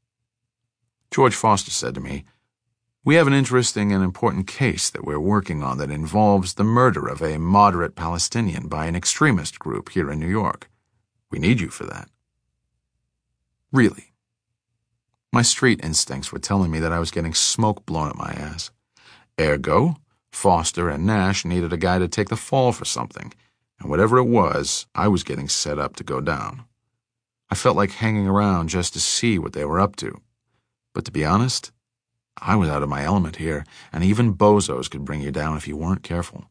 George Foster said to me, We have an interesting and important case that we're working on that involves the murder of a moderate Palestinian by an extremist group here in New York. We need you for that. Really? My street instincts were telling me that I was getting smoke blown at my ass. Ergo, Foster and Nash needed a guy to take the fall for something, and whatever it was, I was getting set up to go down. I felt like hanging around just to see what they were up to. But to be honest, I was out of my element here, and even bozos could bring you down if you weren't careful.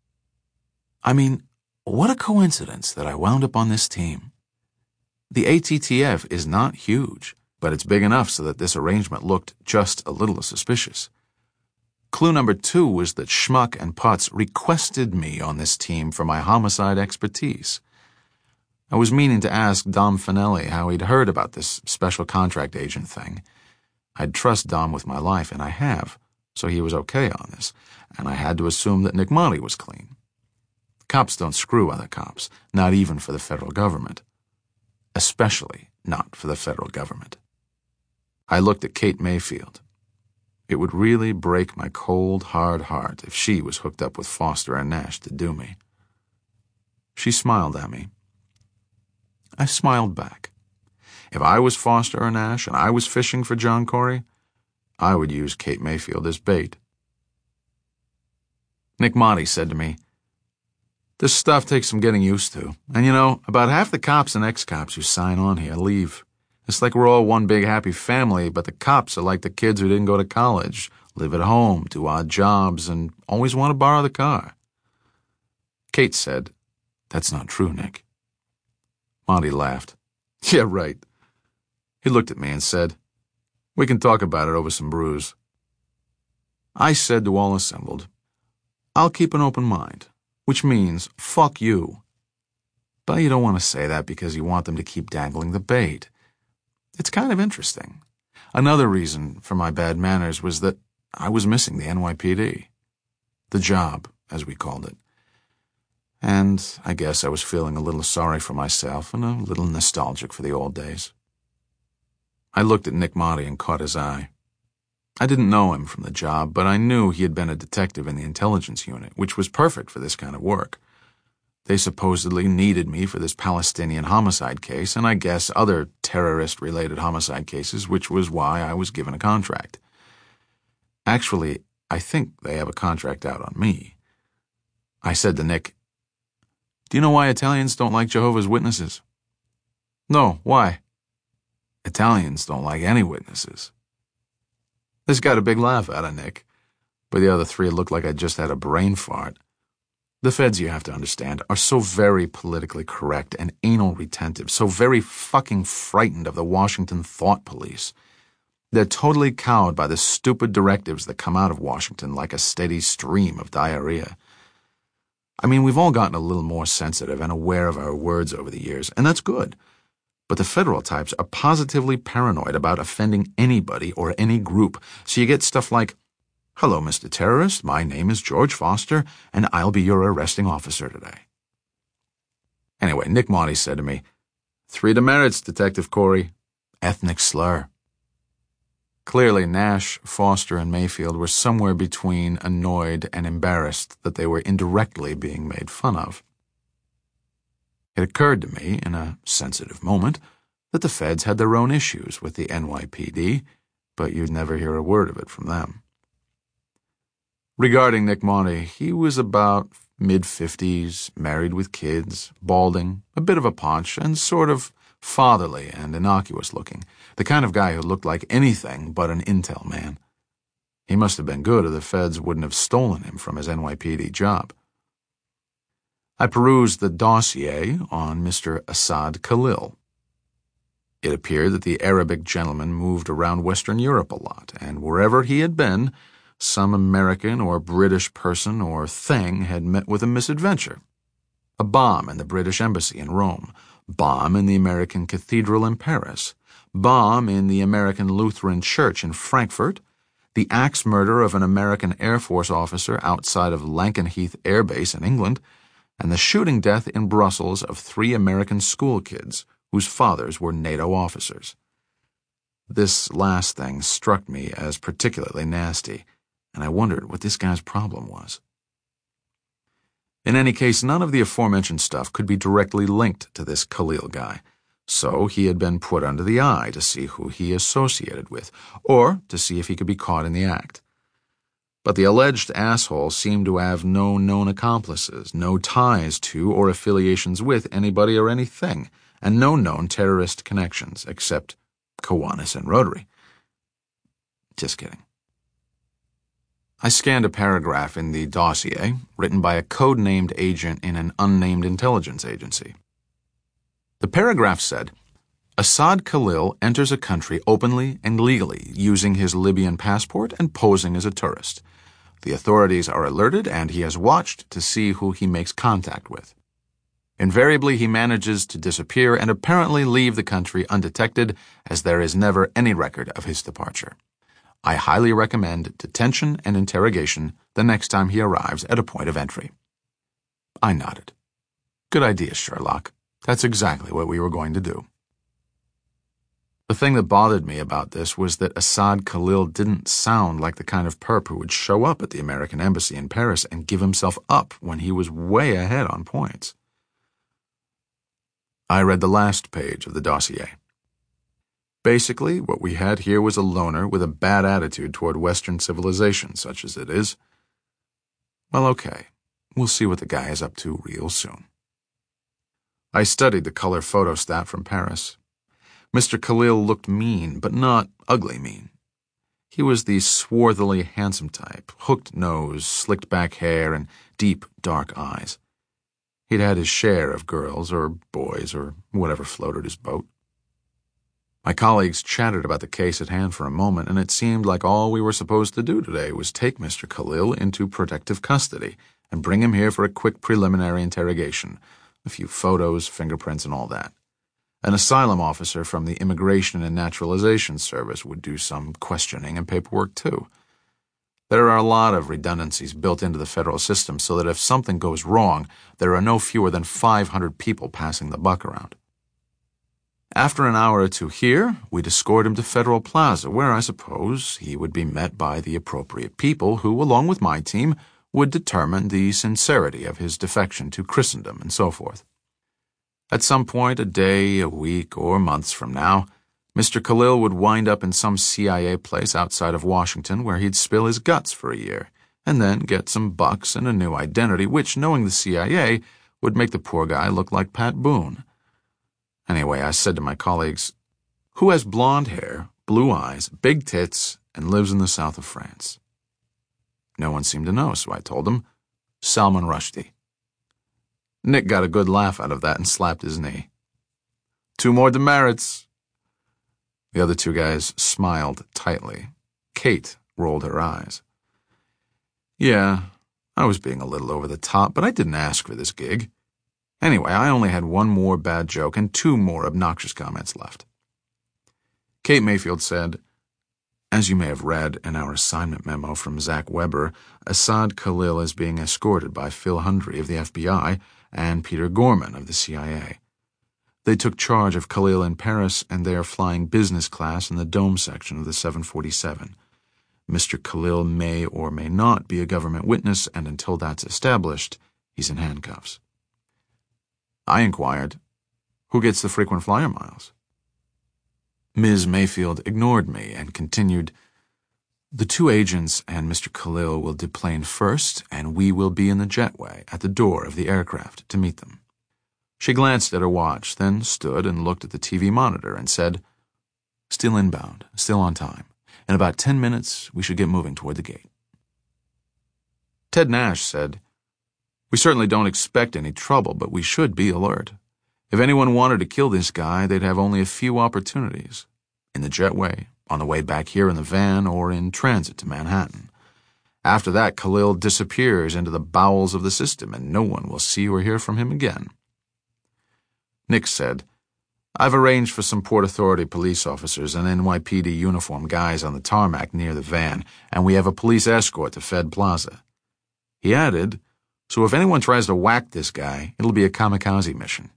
I mean, what a coincidence that I wound up on this team. The A T T F is not huge, but it's big enough so that this arrangement looked just a little suspicious. Clue number two was that Schmuck and Putz requested me on this team for my homicide expertise. I was meaning to ask Dom Finelli how he'd heard about this special contract agent thing. I'd trust Dom with my life, and I have, so he was okay on this, and I had to assume that Nick Monty was clean. Cops don't screw other cops, not even for the federal government. Especially not for the federal government. I looked at Kate Mayfield. It would really break my cold, hard heart if she was hooked up with Foster and Nash to do me. She smiled at me. I smiled back. If I was Foster or Nash and I was fishing for John Corey, I would use Kate Mayfield as bait. Nick Monty said to me, "This stuff takes some getting used to. And you know, about half the cops and ex-cops who sign on here leave. It's like we're all one big happy family, but the cops are like the kids who didn't go to college, live at home, do odd jobs, and always want to borrow the car." Kate said, "That's not true, Nick." Monty laughed. "Yeah, right." He looked at me and said, "We can talk about it over some brews." I said to all assembled, "I'll keep an open mind, which means fuck you." But you don't want to say that because you want them to keep dangling the bait. It's kind of interesting. Another reason for my bad manners was that I was missing the N Y P D. The job, as we called it. And I guess I was feeling a little sorry for myself and a little nostalgic for the old days. I looked at Nick Monty and caught his eye. I didn't know him from the job, but I knew he had been a detective in the intelligence unit, which was perfect for this kind of work. They supposedly needed me for this Palestinian homicide case, and I guess other terrorist-related homicide cases, which was why I was given a contract. Actually, I think they have a contract out on me. I said to Nick, "Do you know why Italians don't like Jehovah's Witnesses?" "No, why?" "Italians don't like any witnesses." This got a big laugh out of Nick, but the other three looked like I just had a brain fart. The feds, you have to understand, are so very politically correct and anal retentive, so very fucking frightened of the Washington thought police. They're totally cowed by the stupid directives that come out of Washington like a steady stream of diarrhea. I mean, we've all gotten a little more sensitive and aware of our words over the years, and that's good. But the federal types are positively paranoid about offending anybody or any group, so you get stuff like, "Hello, Mister Terrorist, my name is George Foster, and I'll be your arresting officer today." Anyway, Nick Monty said to me, "Three demerits, Detective Corey. Ethnic slur." Clearly, Nash, Foster, and Mayfield were somewhere between annoyed and embarrassed that they were indirectly being made fun of. It occurred to me, in a sensitive moment, that the feds had their own issues with the N Y P D, but you'd never hear a word of it from them. Regarding Nick Monty, he was about mid-fifties, married with kids, balding, a bit of a paunch, and sort of fatherly and innocuous-looking, the kind of guy who looked like anything but an intel man. He must have been good, or the feds wouldn't have stolen him from his N Y P D job. I perused the dossier on Mister Assad Khalil. It appeared that the Arabic gentleman moved around Western Europe a lot, and wherever he had been, some American or British person or thing had met with a misadventure. A bomb in the British embassy in Rome, bomb in the American cathedral in Paris, bomb in the American Lutheran church in Frankfurt, the axe murder of an American Air Force officer outside of Lakenheath Air Base in England, and the shooting death in Brussels of three American school kids whose fathers were NATO officers. This last thing struck me as particularly nasty, and I wondered what this guy's problem was. In any case, none of the aforementioned stuff could be directly linked to this Khalil guy, so he had been put under the eye to see who he associated with, or to see if he could be caught in the act. But the alleged asshole seemed to have no known accomplices, no ties to or affiliations with anybody or anything, and no known terrorist connections, except Kiwanis and Rotary. Just kidding. I scanned a paragraph in the dossier written by a code-named agent in an unnamed intelligence agency. The paragraph said, Assad Khalil enters a country openly and legally using his Libyan passport and posing as a tourist. The authorities are alerted and he has watched to see who he makes contact with. Invariably, he manages to disappear and apparently leave the country undetected, as there is never any record of his departure. I highly recommend detention and interrogation the next time he arrives at a point of entry. I nodded. Good idea, Sherlock. That's exactly what we were going to do. The thing that bothered me about this was that Assad Khalil didn't sound like the kind of perp who would show up at the American embassy in Paris and give himself up when he was way ahead on points. I read the last page of the dossier. Basically, what we had here was a loner with a bad attitude toward Western civilization, such as it is. Well, okay. We'll see what the guy is up to real soon. I studied the color photostat from Paris. Mister Khalil looked mean, but not ugly mean. He was the swarthily handsome type, hooked nose, slicked back hair, and deep, dark eyes. He'd had his share of girls or boys or whatever floated his boat. My colleagues chatted about the case at hand for a moment, and it seemed like all we were supposed to do today was take Mister Khalil into protective custody and bring him here for a quick preliminary interrogation, a few photos, fingerprints, and all that. An asylum officer from the Immigration and Naturalization Service would do some questioning and paperwork too. There are a lot of redundancies built into the federal system so that if something goes wrong, there are no fewer than five hundred people passing the buck around. After an hour or two here, we'd escort him to Federal Plaza, where I suppose he would be met by the appropriate people who, along with my team, would determine the sincerity of his defection to Christendom and so forth. At some point, a day, a week, or months from now, Mister Khalil would wind up in some C I A place outside of Washington where he'd spill his guts for a year, and then get some bucks and a new identity, which, knowing the C I A, would make the poor guy look like Pat Boone. Anyway, I said to my colleagues, "Who has blonde hair, blue eyes, big tits, and lives in the south of France?" No one seemed to know, so I told them, "Salman Rushdie." Nick got a good laugh out of that and slapped his knee. Two more demerits. The other two guys smiled tightly. Kate rolled her eyes. Yeah, I was being a little over the top, but I didn't ask for this gig. Anyway, I only had one more bad joke and two more obnoxious comments left. Kate Mayfield said, "As you may have read in our assignment memo from Zach Weber, Assad Khalil is being escorted by Phil Hundrey of the F B I and Peter Gorman of the C I A. They took charge of Khalil in Paris, and they are flying business class in the dome section of the seven forty-seven. Mister Khalil may or may not be a government witness, and until that's established, he's in handcuffs." I inquired, "Who gets the frequent flyer miles?" Miz Mayfield ignored me and continued, "The two agents and Mister Khalil will deplane first, and we will be in the jetway at the door of the aircraft to meet them." She glanced at her watch, then stood and looked at the T V monitor and said, "Still inbound, still on time. In about ten minutes, we should get moving toward the gate." Ted Nash said, "We certainly don't expect any trouble, but we should be alert. If anyone wanted to kill this guy, they'd have only a few opportunities. In the jetway, on the way back here in the van, or in transit to Manhattan. After that, Khalil disappears into the bowels of the system, and no one will see or hear from him again." Nick said, "I've arranged for some Port Authority police officers and N Y P D uniform guys on the tarmac near the van, and we have a police escort to Fed Plaza." He added, "So if anyone tries to whack this guy, it'll be a kamikaze mission."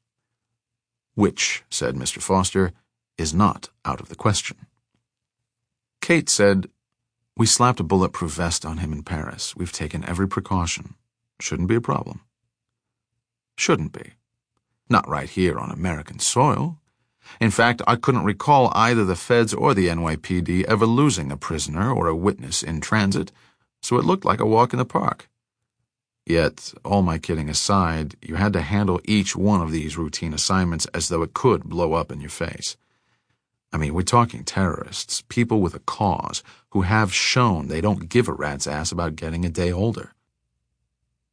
Which, said Mister Foster, is not out of the question. Kate said, "We slapped a bulletproof vest on him in Paris. We've taken every precaution. Shouldn't be a problem." Shouldn't be. Not right here on American soil. In fact, I couldn't recall either the feds or the N Y P D ever losing a prisoner or a witness in transit, so it looked like a walk in the park. Yet, all my kidding aside, you had to handle each one of these routine assignments as though it could blow up in your face. I mean, we're talking terrorists, people with a cause, who have shown they don't give a rat's ass about getting a day older.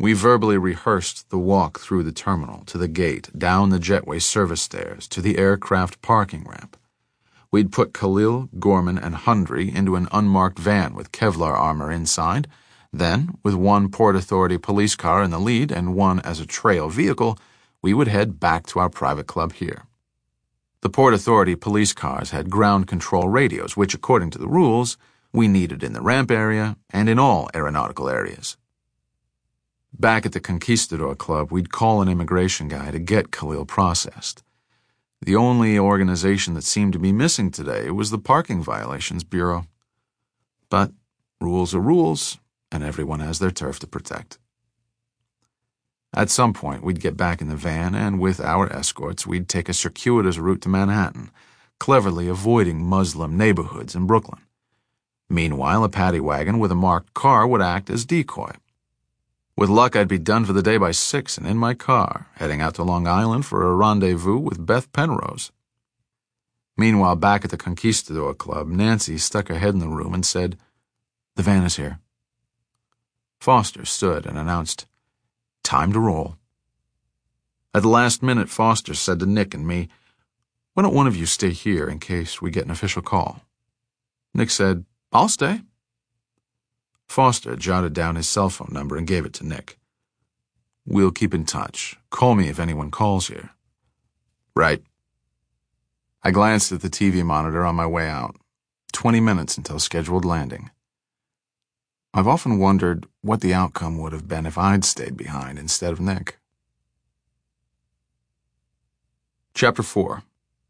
We verbally rehearsed the walk through the terminal, to the gate, down the jetway service stairs, to the aircraft parking ramp. We'd put Khalil, Gorman, and Hundrey into an unmarked van with Kevlar armor inside. Then, with one Port Authority police car in the lead and one as a trail vehicle, we would head back to our private club here. The Port Authority police cars had ground control radios, which, according to the rules, we needed in the ramp area and in all aeronautical areas. Back at the Conquistador Club, we'd call an immigration guy to get Khalil processed. The only organization that seemed to be missing today was the Parking Violations Bureau. But rules are rules, and everyone has their turf to protect. At some point, we'd get back in the van, and with our escorts, we'd take a circuitous route to Manhattan, cleverly avoiding Muslim neighborhoods in Brooklyn. Meanwhile, a paddy wagon with a marked car would act as decoy. With luck, I'd be done for the day by six and in my car, heading out to Long Island for a rendezvous with Beth Penrose. Meanwhile, back at the Conquistador Club, Nancy stuck her head in the room and said, "The van is here." Foster stood and announced, "Time to roll." At the last minute, Foster said to Nick and me, "Why don't one of you stay here in case we get an official call?" Nick said, "I'll stay." Foster jotted down his cell phone number and gave it to Nick. "We'll keep in touch. Call me if anyone calls here." "Right." I glanced at the T V monitor on my way out. Twenty minutes until scheduled landing. I've often wondered what the outcome would have been if I'd stayed behind instead of Nick. Chapter four.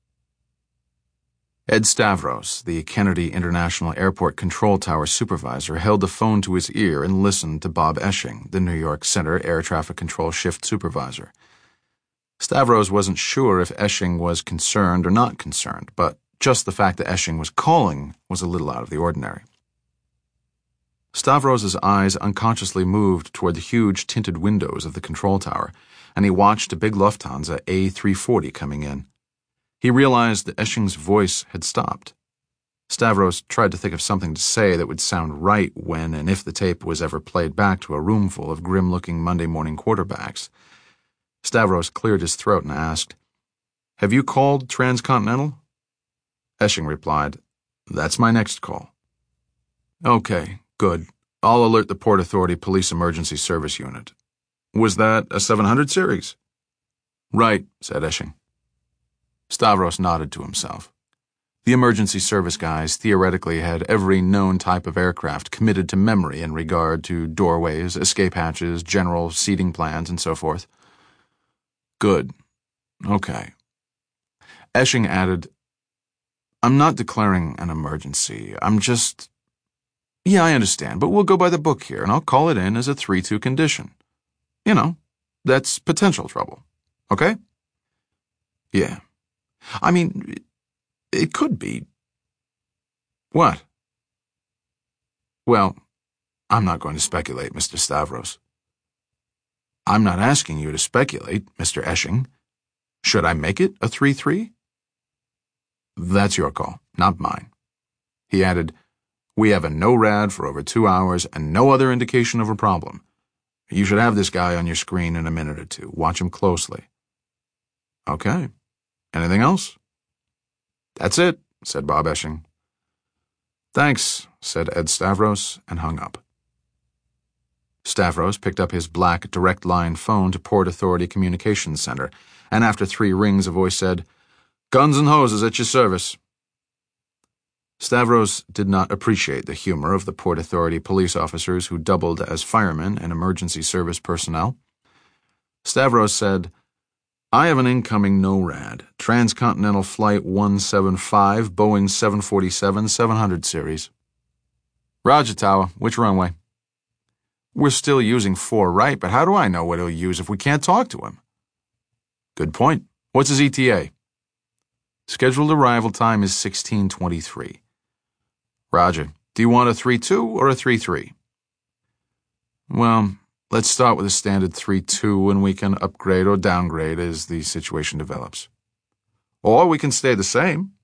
Ed Stavros, the Kennedy International Airport Control Tower supervisor, held the phone to his ear and listened to Bob Esching, the New York Center Air Traffic Control Shift supervisor. Stavros wasn't sure if Esching was concerned or not concerned, but just the fact that Esching was calling was a little out of the ordinary. Stavros's eyes unconsciously moved toward the huge tinted windows of the control tower, and he watched a big Lufthansa A three forty coming in. He realized that Esching's voice had stopped. Stavros tried to think of something to say that would sound right when and if the tape was ever played back to a room full of grim-looking Monday morning quarterbacks. Stavros cleared his throat and asked, "Have you called Transcontinental?" Esching replied, "That's my next call." "Okay, good. I'll alert the Port Authority Police Emergency Service Unit." "Was that a seven hundred series?" "Right," said Esching. Stavros nodded to himself. The emergency service guys theoretically had every known type of aircraft committed to memory in regard to doorways, escape hatches, general seating plans, and so forth. "Good. Okay." Esching added, "I'm not declaring an emergency. I'm just... Yeah, I understand, but we'll go by the book here, and I'll call it in as a three two condition. You know, that's potential trouble. Okay?" "Yeah. I mean, it could be." "What?" "Well, I'm not going to speculate, Mister Stavros." "I'm not asking you to speculate, Mister Esching. Should I make it a three three? "That's your call, not mine." He added, "We have a NORAD for over two hours and no other indication of a problem. You should have this guy on your screen in a minute or two. Watch him closely." "Okay. Anything else?" "That's it," said Bob Esching. "Thanks," said Ed Stavros, and hung up. Stavros picked up his black direct line phone to Port Authority Communications Center, and after three rings a voice said, "Guns and hoses at your service." Stavros did not appreciate the humor of the Port Authority police officers who doubled as firemen and emergency service personnel. Stavros said, "I have an incoming NORAD, Transcontinental Flight one seven five, Boeing seven forty-seven seven hundred series." "Roger, Tower. Which runway?" "We're still using four right, but how do I know what he'll use if we can't talk to him?" "Good point. What's his E T A?" "Scheduled arrival time is sixteen twenty-three. "Roger. Do you want a three two or a three three? "Well, let's start with a standard three two and we can upgrade or downgrade as the situation develops." "Or we can stay the same."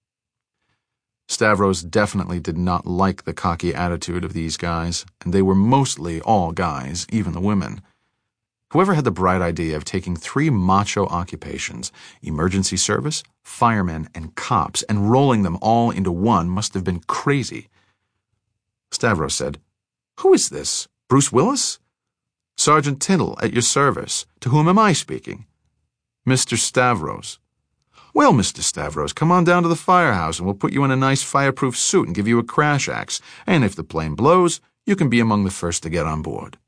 Stavros definitely did not like the cocky attitude of these guys, and they were mostly all guys, even the women. Whoever had the bright idea of taking three macho occupations, emergency service, firemen, and cops, and rolling them all into one must have been crazy. Stavros said, "Who is this? Bruce Willis?" "Sergeant Tindall, at your service. To whom am I speaking?" "Mister Stavros." "Well, Mister Stavros, come on down to the firehouse and we'll put you in a nice fireproof suit and give you a crash axe, and if the plane blows, you can be among the first to get on board."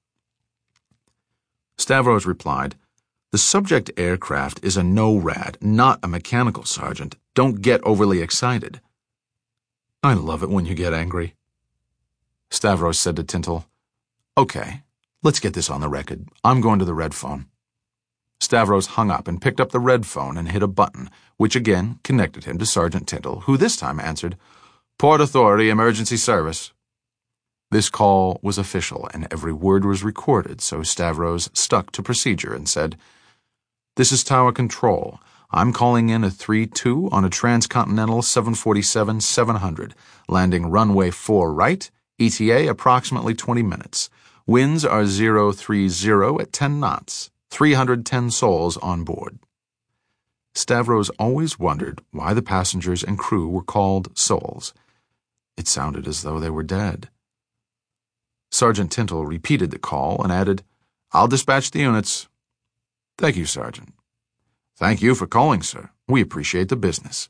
Stavros replied, "The subject aircraft is a NORAD, not a mechanical sergeant. Don't get overly excited." "I love it when you get angry." Stavros said to Tindall, "Okay, let's get this on the record. I'm going to the red phone." Stavros hung up and picked up the red phone and hit a button, which again connected him to Sergeant Tindall, who this time answered, "Port Authority, emergency service." This call was official, and every word was recorded, so Stavros stuck to procedure and said, "This is Tower Control. I'm calling in a three two on a transcontinental seven forty-seven seven hundred, landing runway four right, E T A approximately twenty minutes. Winds are zero three zero at ten knots, three hundred ten souls on board." Stavros always wondered why the passengers and crew were called souls. It sounded as though they were dead. Sergeant Tindall repeated the call and added, "I'll dispatch the units." "Thank you, Sergeant." "Thank you for calling, sir. We appreciate the business."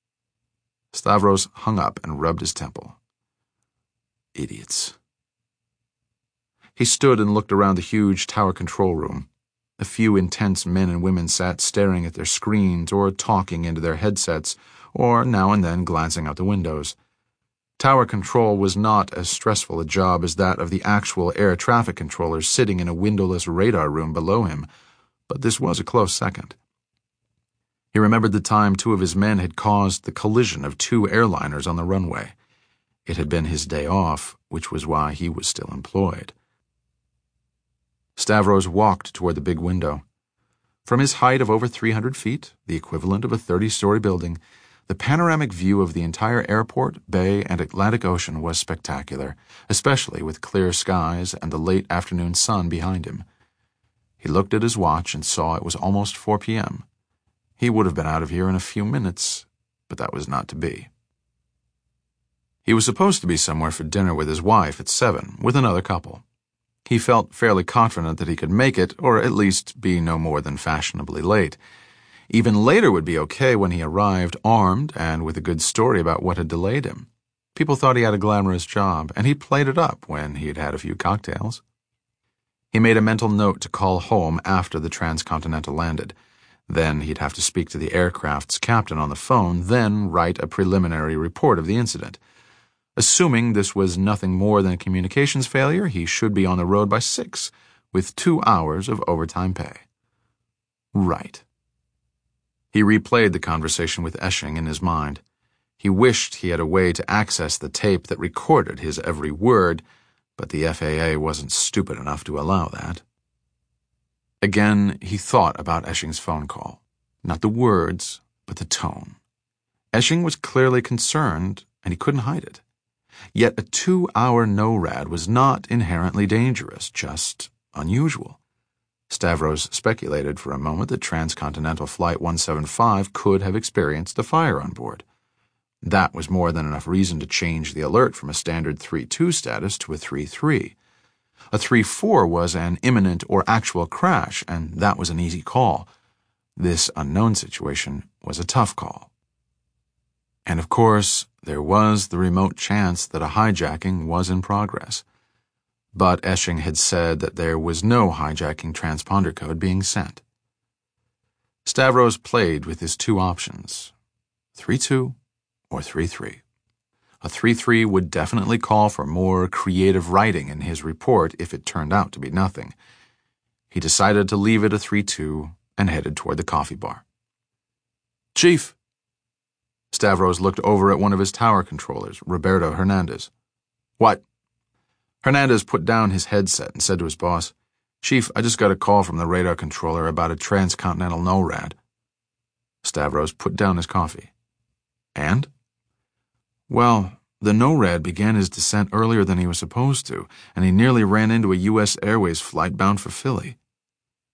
Stavros hung up and rubbed his temple. Idiots. He stood and looked around the huge tower control room. A few intense men and women sat staring at their screens or talking into their headsets, or now and then glancing out the windows. Tower control was not as stressful a job as that of the actual air traffic controllers sitting in a windowless radar room below him, but this was a close second. He remembered the time two of his men had caused the collision of two airliners on the runway. It had been his day off, which was why he was still employed. Stavros walked toward the big window. From his height of over three hundred feet, the equivalent of a thirty-story building, the panoramic view of the entire airport, bay, and Atlantic Ocean was spectacular, especially with clear skies and the late afternoon sun behind him. He looked at his watch and saw it was almost four p m He would have been out of here in a few minutes, but that was not to be. He was supposed to be somewhere for dinner with his wife at seven, with another couple. He felt fairly confident that he could make it, or at least be no more than fashionably late. Even later would be okay when he arrived armed and with a good story about what had delayed him. People thought he had a glamorous job, and he played it up when he had had a few cocktails. He made a mental note to call home after the transcontinental landed. Then he'd have to speak to the aircraft's captain on the phone, then write a preliminary report of the incident. Assuming this was nothing more than a communications failure, he should be on the road by six, with two hours of overtime pay. Right. He replayed the conversation with Esching in his mind. He wished he had a way to access the tape that recorded his every word, but the F A A wasn't stupid enough to allow that. Again, he thought about Esching's phone call. Not the words, but the tone. Esching was clearly concerned, and he couldn't hide it. Yet a two-hour NORAD was not inherently dangerous, just unusual. Stavros speculated for a moment that Transcontinental Flight one seventy-five could have experienced a fire on board. That was more than enough reason to change the alert from a standard three two status to a three three. A three four was an imminent or actual crash, and that was an easy call. This unknown situation was a tough call. And of course, there was the remote chance that a hijacking was in progress. But Esching had said that there was no hijacking transponder code being sent. Stavros played with his two options, three two or three three. A three three would definitely call for more creative writing in his report if it turned out to be nothing. He decided to leave it a three two and headed toward the coffee bar. "Chief!" Stavros looked over at one of his tower controllers, Roberto Hernandez. "What?" Hernandez put down his headset and said to his boss, "Chief, I just got a call from the radar controller about a transcontinental NORAD." Stavros put down his coffee. "And?" "Well, the NORAD began his descent earlier than he was supposed to, and he nearly ran into a U S Airways flight bound for Philly."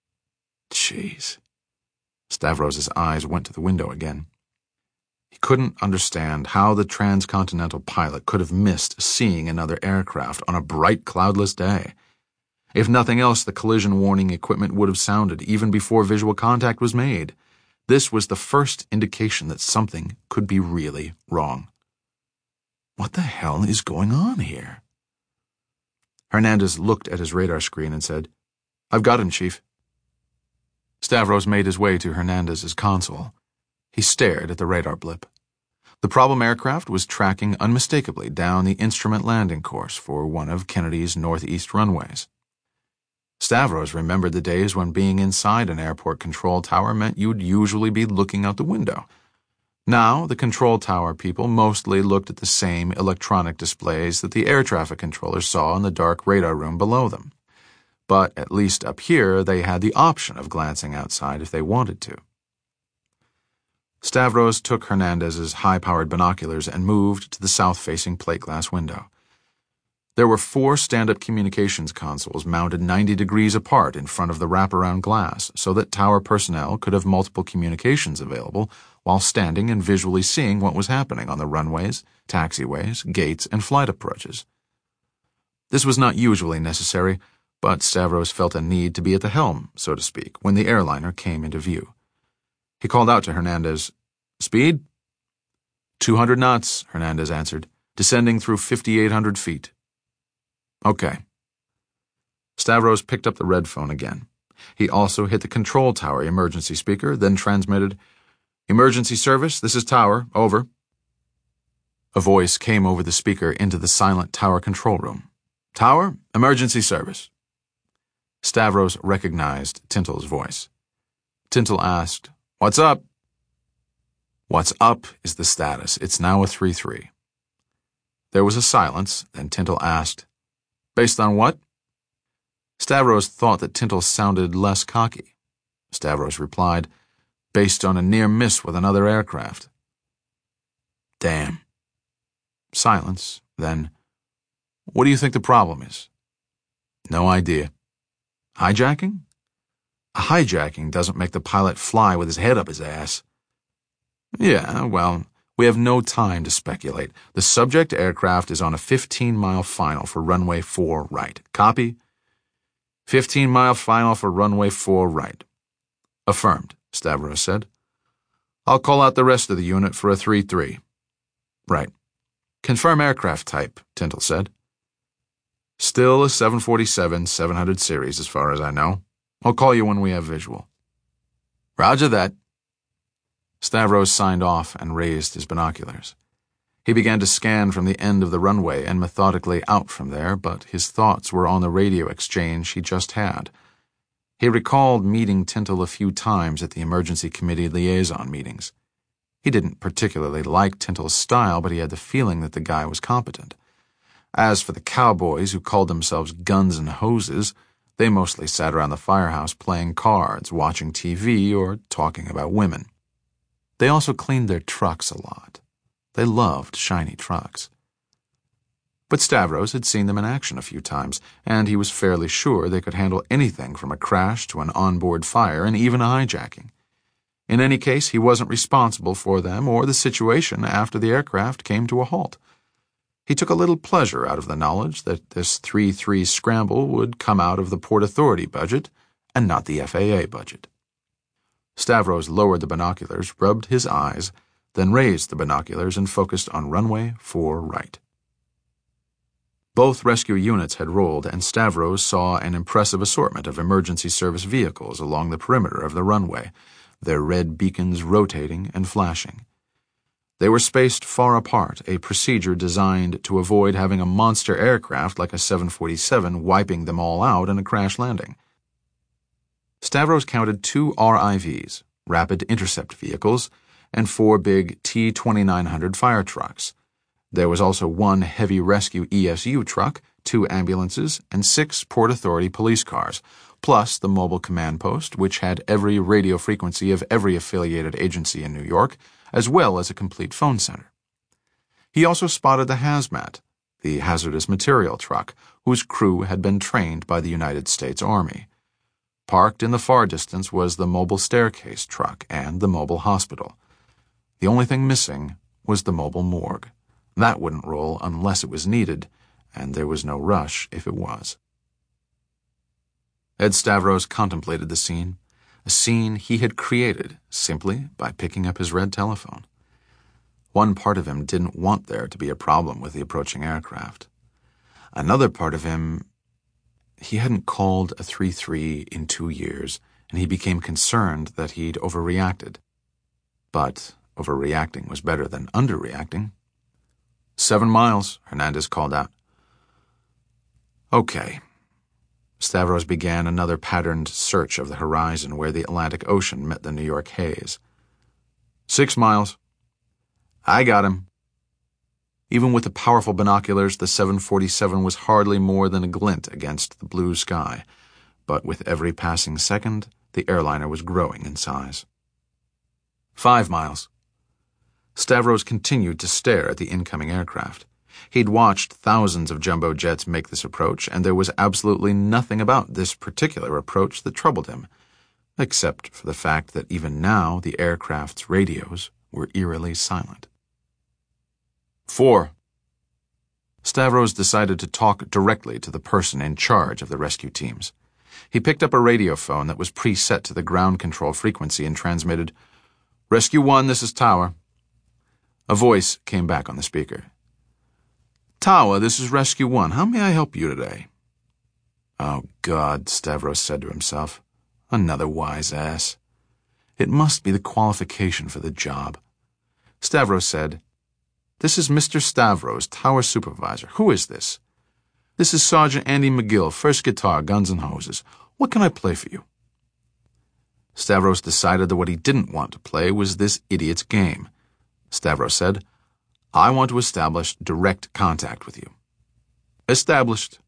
Jeez. Stavros's eyes went to the window again. He couldn't understand how the transcontinental pilot could have missed seeing another aircraft on a bright, cloudless day. If nothing else, the collision warning equipment would have sounded even before visual contact was made. This was the first indication that something could be really wrong. What the hell is going on here? Hernandez looked at his radar screen and said, "I've got him, Chief." Stavros made his way to Hernandez's console. He stared at the radar blip. The problem aircraft was tracking unmistakably down the instrument landing course for one of Kennedy's northeast runways. Stavros remembered the days when being inside an airport control tower meant you'd usually be looking out the window. Now, the control tower people mostly looked at the same electronic displays that the air traffic controllers saw in the dark radar room below them. But at least up here, they had the option of glancing outside if they wanted to. Stavros took Hernandez's high-powered binoculars and moved to the south-facing plate glass window. There were four stand-up communications consoles mounted ninety degrees apart in front of the wraparound glass so that tower personnel could have multiple communications available while standing and visually seeing what was happening on the runways, taxiways, gates, and flight approaches. This was not usually necessary, but Stavros felt a need to be at the helm, so to speak, when the airliner came into view. He called out to Hernandez, "Speed?" Two hundred knots, Hernandez answered, descending through fifty-eight hundred feet. Okay. Stavros picked up the red phone again. He also hit the control tower emergency speaker, then transmitted, "Emergency service, this is Tower, over." A voice came over the speaker into the silent tower control room. "Tower, emergency service." Stavros recognized Tintel's voice. Tintel asked, "What's up?" "What's up is the status. It's now a three three. There was a silence, then Tintel asked, "Based on what?" Stavros thought that Tintel sounded less cocky. Stavros replied, "Based on a near miss with another aircraft." "Damn." Silence, then, "What do you think the problem is?" "No idea." "Hijacking?" "A hijacking doesn't make the pilot fly with his head up his ass." "Yeah, well, we have no time to speculate. The subject aircraft is on a fifteen-mile final for runway four right. Copy?" fifteen-mile final for runway four right. "Affirmed," Stavros said. "I'll call out the rest of the unit for a three three. "Right. Confirm aircraft type," Tintel said. "Still a seven forty-seven seven hundred series as far as I know. I'll call you when we have visual." "Roger that." Stavros signed off and raised his binoculars. He began to scan from the end of the runway and methodically out from there, but his thoughts were on the radio exchange he just had. He recalled meeting Tintel a few times at the emergency committee liaison meetings. He didn't particularly like Tintel's style, but he had the feeling that the guy was competent. As for the cowboys who called themselves Guns and Hoses, they mostly sat around the firehouse playing cards, watching T V, or talking about women. They also cleaned their trucks a lot. They loved shiny trucks. But Stavros had seen them in action a few times, and he was fairly sure they could handle anything from a crash to an onboard fire and even a hijacking. In any case, he wasn't responsible for them or the situation after the aircraft came to a halt. He took a little pleasure out of the knowledge that this three three scramble would come out of the Port Authority budget and not the F A A budget. Stavros lowered the binoculars, rubbed his eyes, then raised the binoculars and focused on runway four right. Both rescue units had rolled, and Stavros saw an impressive assortment of emergency service vehicles along the perimeter of the runway, their red beacons rotating and flashing. They were spaced far apart, a procedure designed to avoid having a monster aircraft like a seven forty-seven wiping them all out in a crash landing. Stavros counted two R I Vs, rapid intercept vehicles, and four big T twenty-nine hundred fire trucks. There was also one heavy rescue E S U truck, two ambulances, and six Port Authority police cars, plus the mobile command post, which had every radio frequency of every affiliated agency in New York, as well as a complete phone center. He also spotted the hazmat, the hazardous material truck, whose crew had been trained by the United States Army. Parked in the far distance was the mobile staircase truck and the mobile hospital. The only thing missing was the mobile morgue. That wouldn't roll unless it was needed, and there was no rush if it was. Ed Stavros contemplated the scene, a scene he had created simply by picking up his red telephone. One part of him didn't want there to be a problem with the approaching aircraft. Another part of him, he hadn't called a three three in two years, and he became concerned that he'd overreacted. But overreacting was better than underreacting. Seven miles, Hernandez called out. Okay. Stavros began another patterned search of the horizon where the Atlantic Ocean met the New York haze. Six miles. I got him. Even with the powerful binoculars, the seven forty-seven was hardly more than a glint against the blue sky, but with every passing second, the airliner was growing in size. Five miles. Stavros continued to stare at the incoming aircraft. He'd watched thousands of jumbo jets make this approach, and there was absolutely nothing about this particular approach that troubled him, except for the fact that even now the aircraft's radios were eerily silent. Four. Stavros decided to talk directly to the person in charge of the rescue teams. He picked up a radio phone that was preset to the ground control frequency and transmitted, "Rescue One, this is Tower." A voice came back on the speaker. "Tower, this is Rescue One. How may I help you today?" Oh, God, Stavros said to himself. Another wise ass. It must be the qualification for the job. Stavros said, "This is Mister Stavros, Tower Supervisor. Who is this?" "This is Sergeant Andy McGill, First Guitar, Guns and Hoses. What can I play for you?" Stavros decided that what he didn't want to play was this idiot's game. Stavros said, "I want to establish direct contact with you." "Established."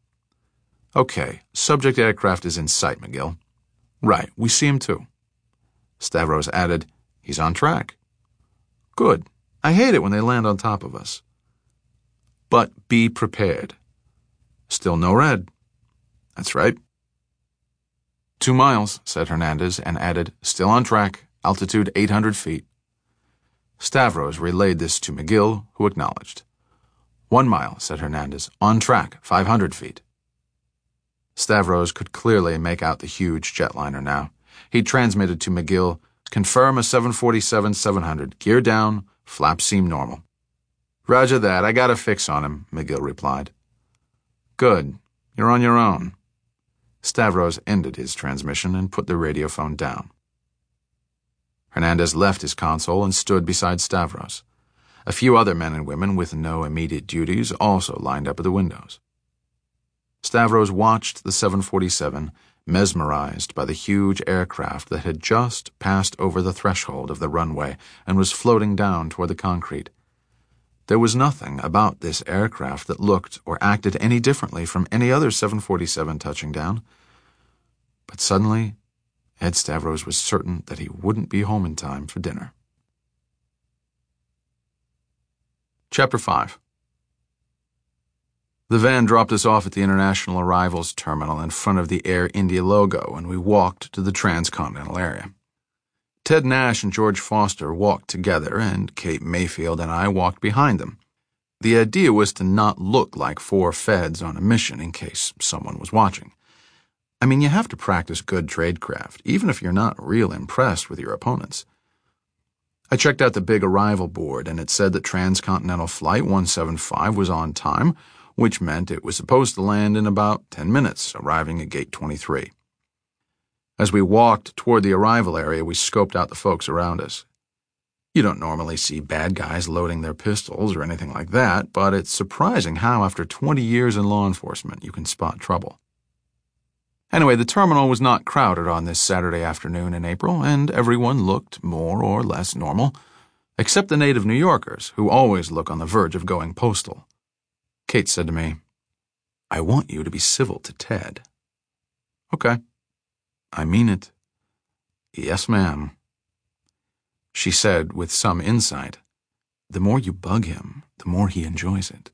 "Okay, subject aircraft is in sight, McGill." "Right, we see him too." Stavros added, "He's on track." "Good. I hate it when they land on top of us." "But be prepared." "Still no red." "That's right." Two miles, said Hernandez, and added, "Still on track, altitude eight hundred feet." Stavros relayed this to McGill, who acknowledged. One mile, said Hernandez, on track, five hundred feet. Stavros could clearly make out the huge jetliner now. He transmitted to McGill, "Confirm a seven forty-seven seven hundred, gear down, flaps seem normal." "Roger that, I got a fix on him," McGill replied. "Good, you're on your own." Stavros ended his transmission and put the radiophone down. Hernandez left his console and stood beside Stavros. A few other men and women with no immediate duties also lined up at the windows. Stavros watched the seven forty-seven, mesmerized by the huge aircraft that had just passed over the threshold of the runway and was floating down toward the concrete. There was nothing about this aircraft that looked or acted any differently from any other seven forty-seven touching down. But suddenly, Ed Stavros was certain that he wouldn't be home in time for dinner. Chapter five. The van dropped us off at the International Arrivals Terminal in front of the Air India logo, and we walked to the transcontinental area. Ted Nash and George Foster walked together, and Kate Mayfield and I walked behind them. The idea was to not look like four feds on a mission in case someone was watching. I mean, you have to practice good tradecraft, even if you're not real impressed with your opponents. I checked out the big arrival board, and it said that Transcontinental Flight one seventy-five was on time, which meant it was supposed to land in about ten minutes, arriving at Gate twenty-three. As we walked toward the arrival area, we scoped out the folks around us. You don't normally see bad guys loading their pistols or anything like that, but it's surprising how, after twenty years in law enforcement, you can spot trouble. Anyway, the terminal was not crowded on this Saturday afternoon in April, and everyone looked more or less normal, except the native New Yorkers, who always look on the verge of going postal. Kate said to me, "I want you to be civil to Ted." "Okay." "I mean it." "Yes, ma'am." She said, with some insight, "The more you bug him, the more he enjoys it."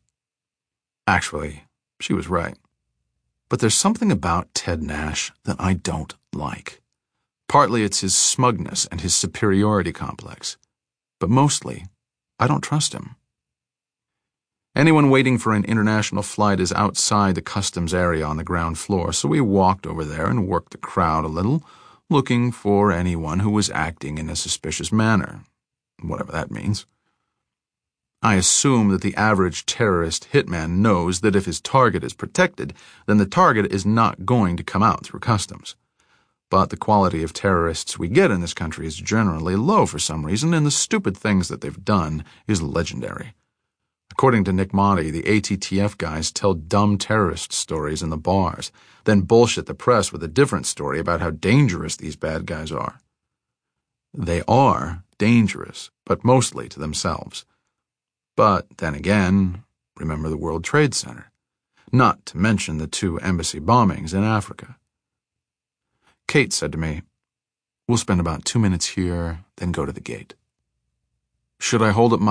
Actually, she was right. But there's something about Ted Nash that I don't like. Partly it's his smugness and his superiority complex. But mostly, I don't trust him. Anyone waiting for an international flight is outside the customs area on the ground floor, so we walked over there and worked the crowd a little, looking for anyone who was acting in a suspicious manner, whatever that means. I assume that the average terrorist hitman knows that if his target is protected, then the target is not going to come out through customs. But the quality of terrorists we get in this country is generally low for some reason, and the stupid things that they've done is legendary. According to Nick Motti, the A T T F guys tell dumb terrorist stories in the bars, then bullshit the press with a different story about how dangerous these bad guys are. They are dangerous, but mostly to themselves. But then again, remember the World Trade Center, not to mention the two embassy bombings in Africa. Kate said to me, "We'll spend about two minutes here, then go to the gate." Should I hold up my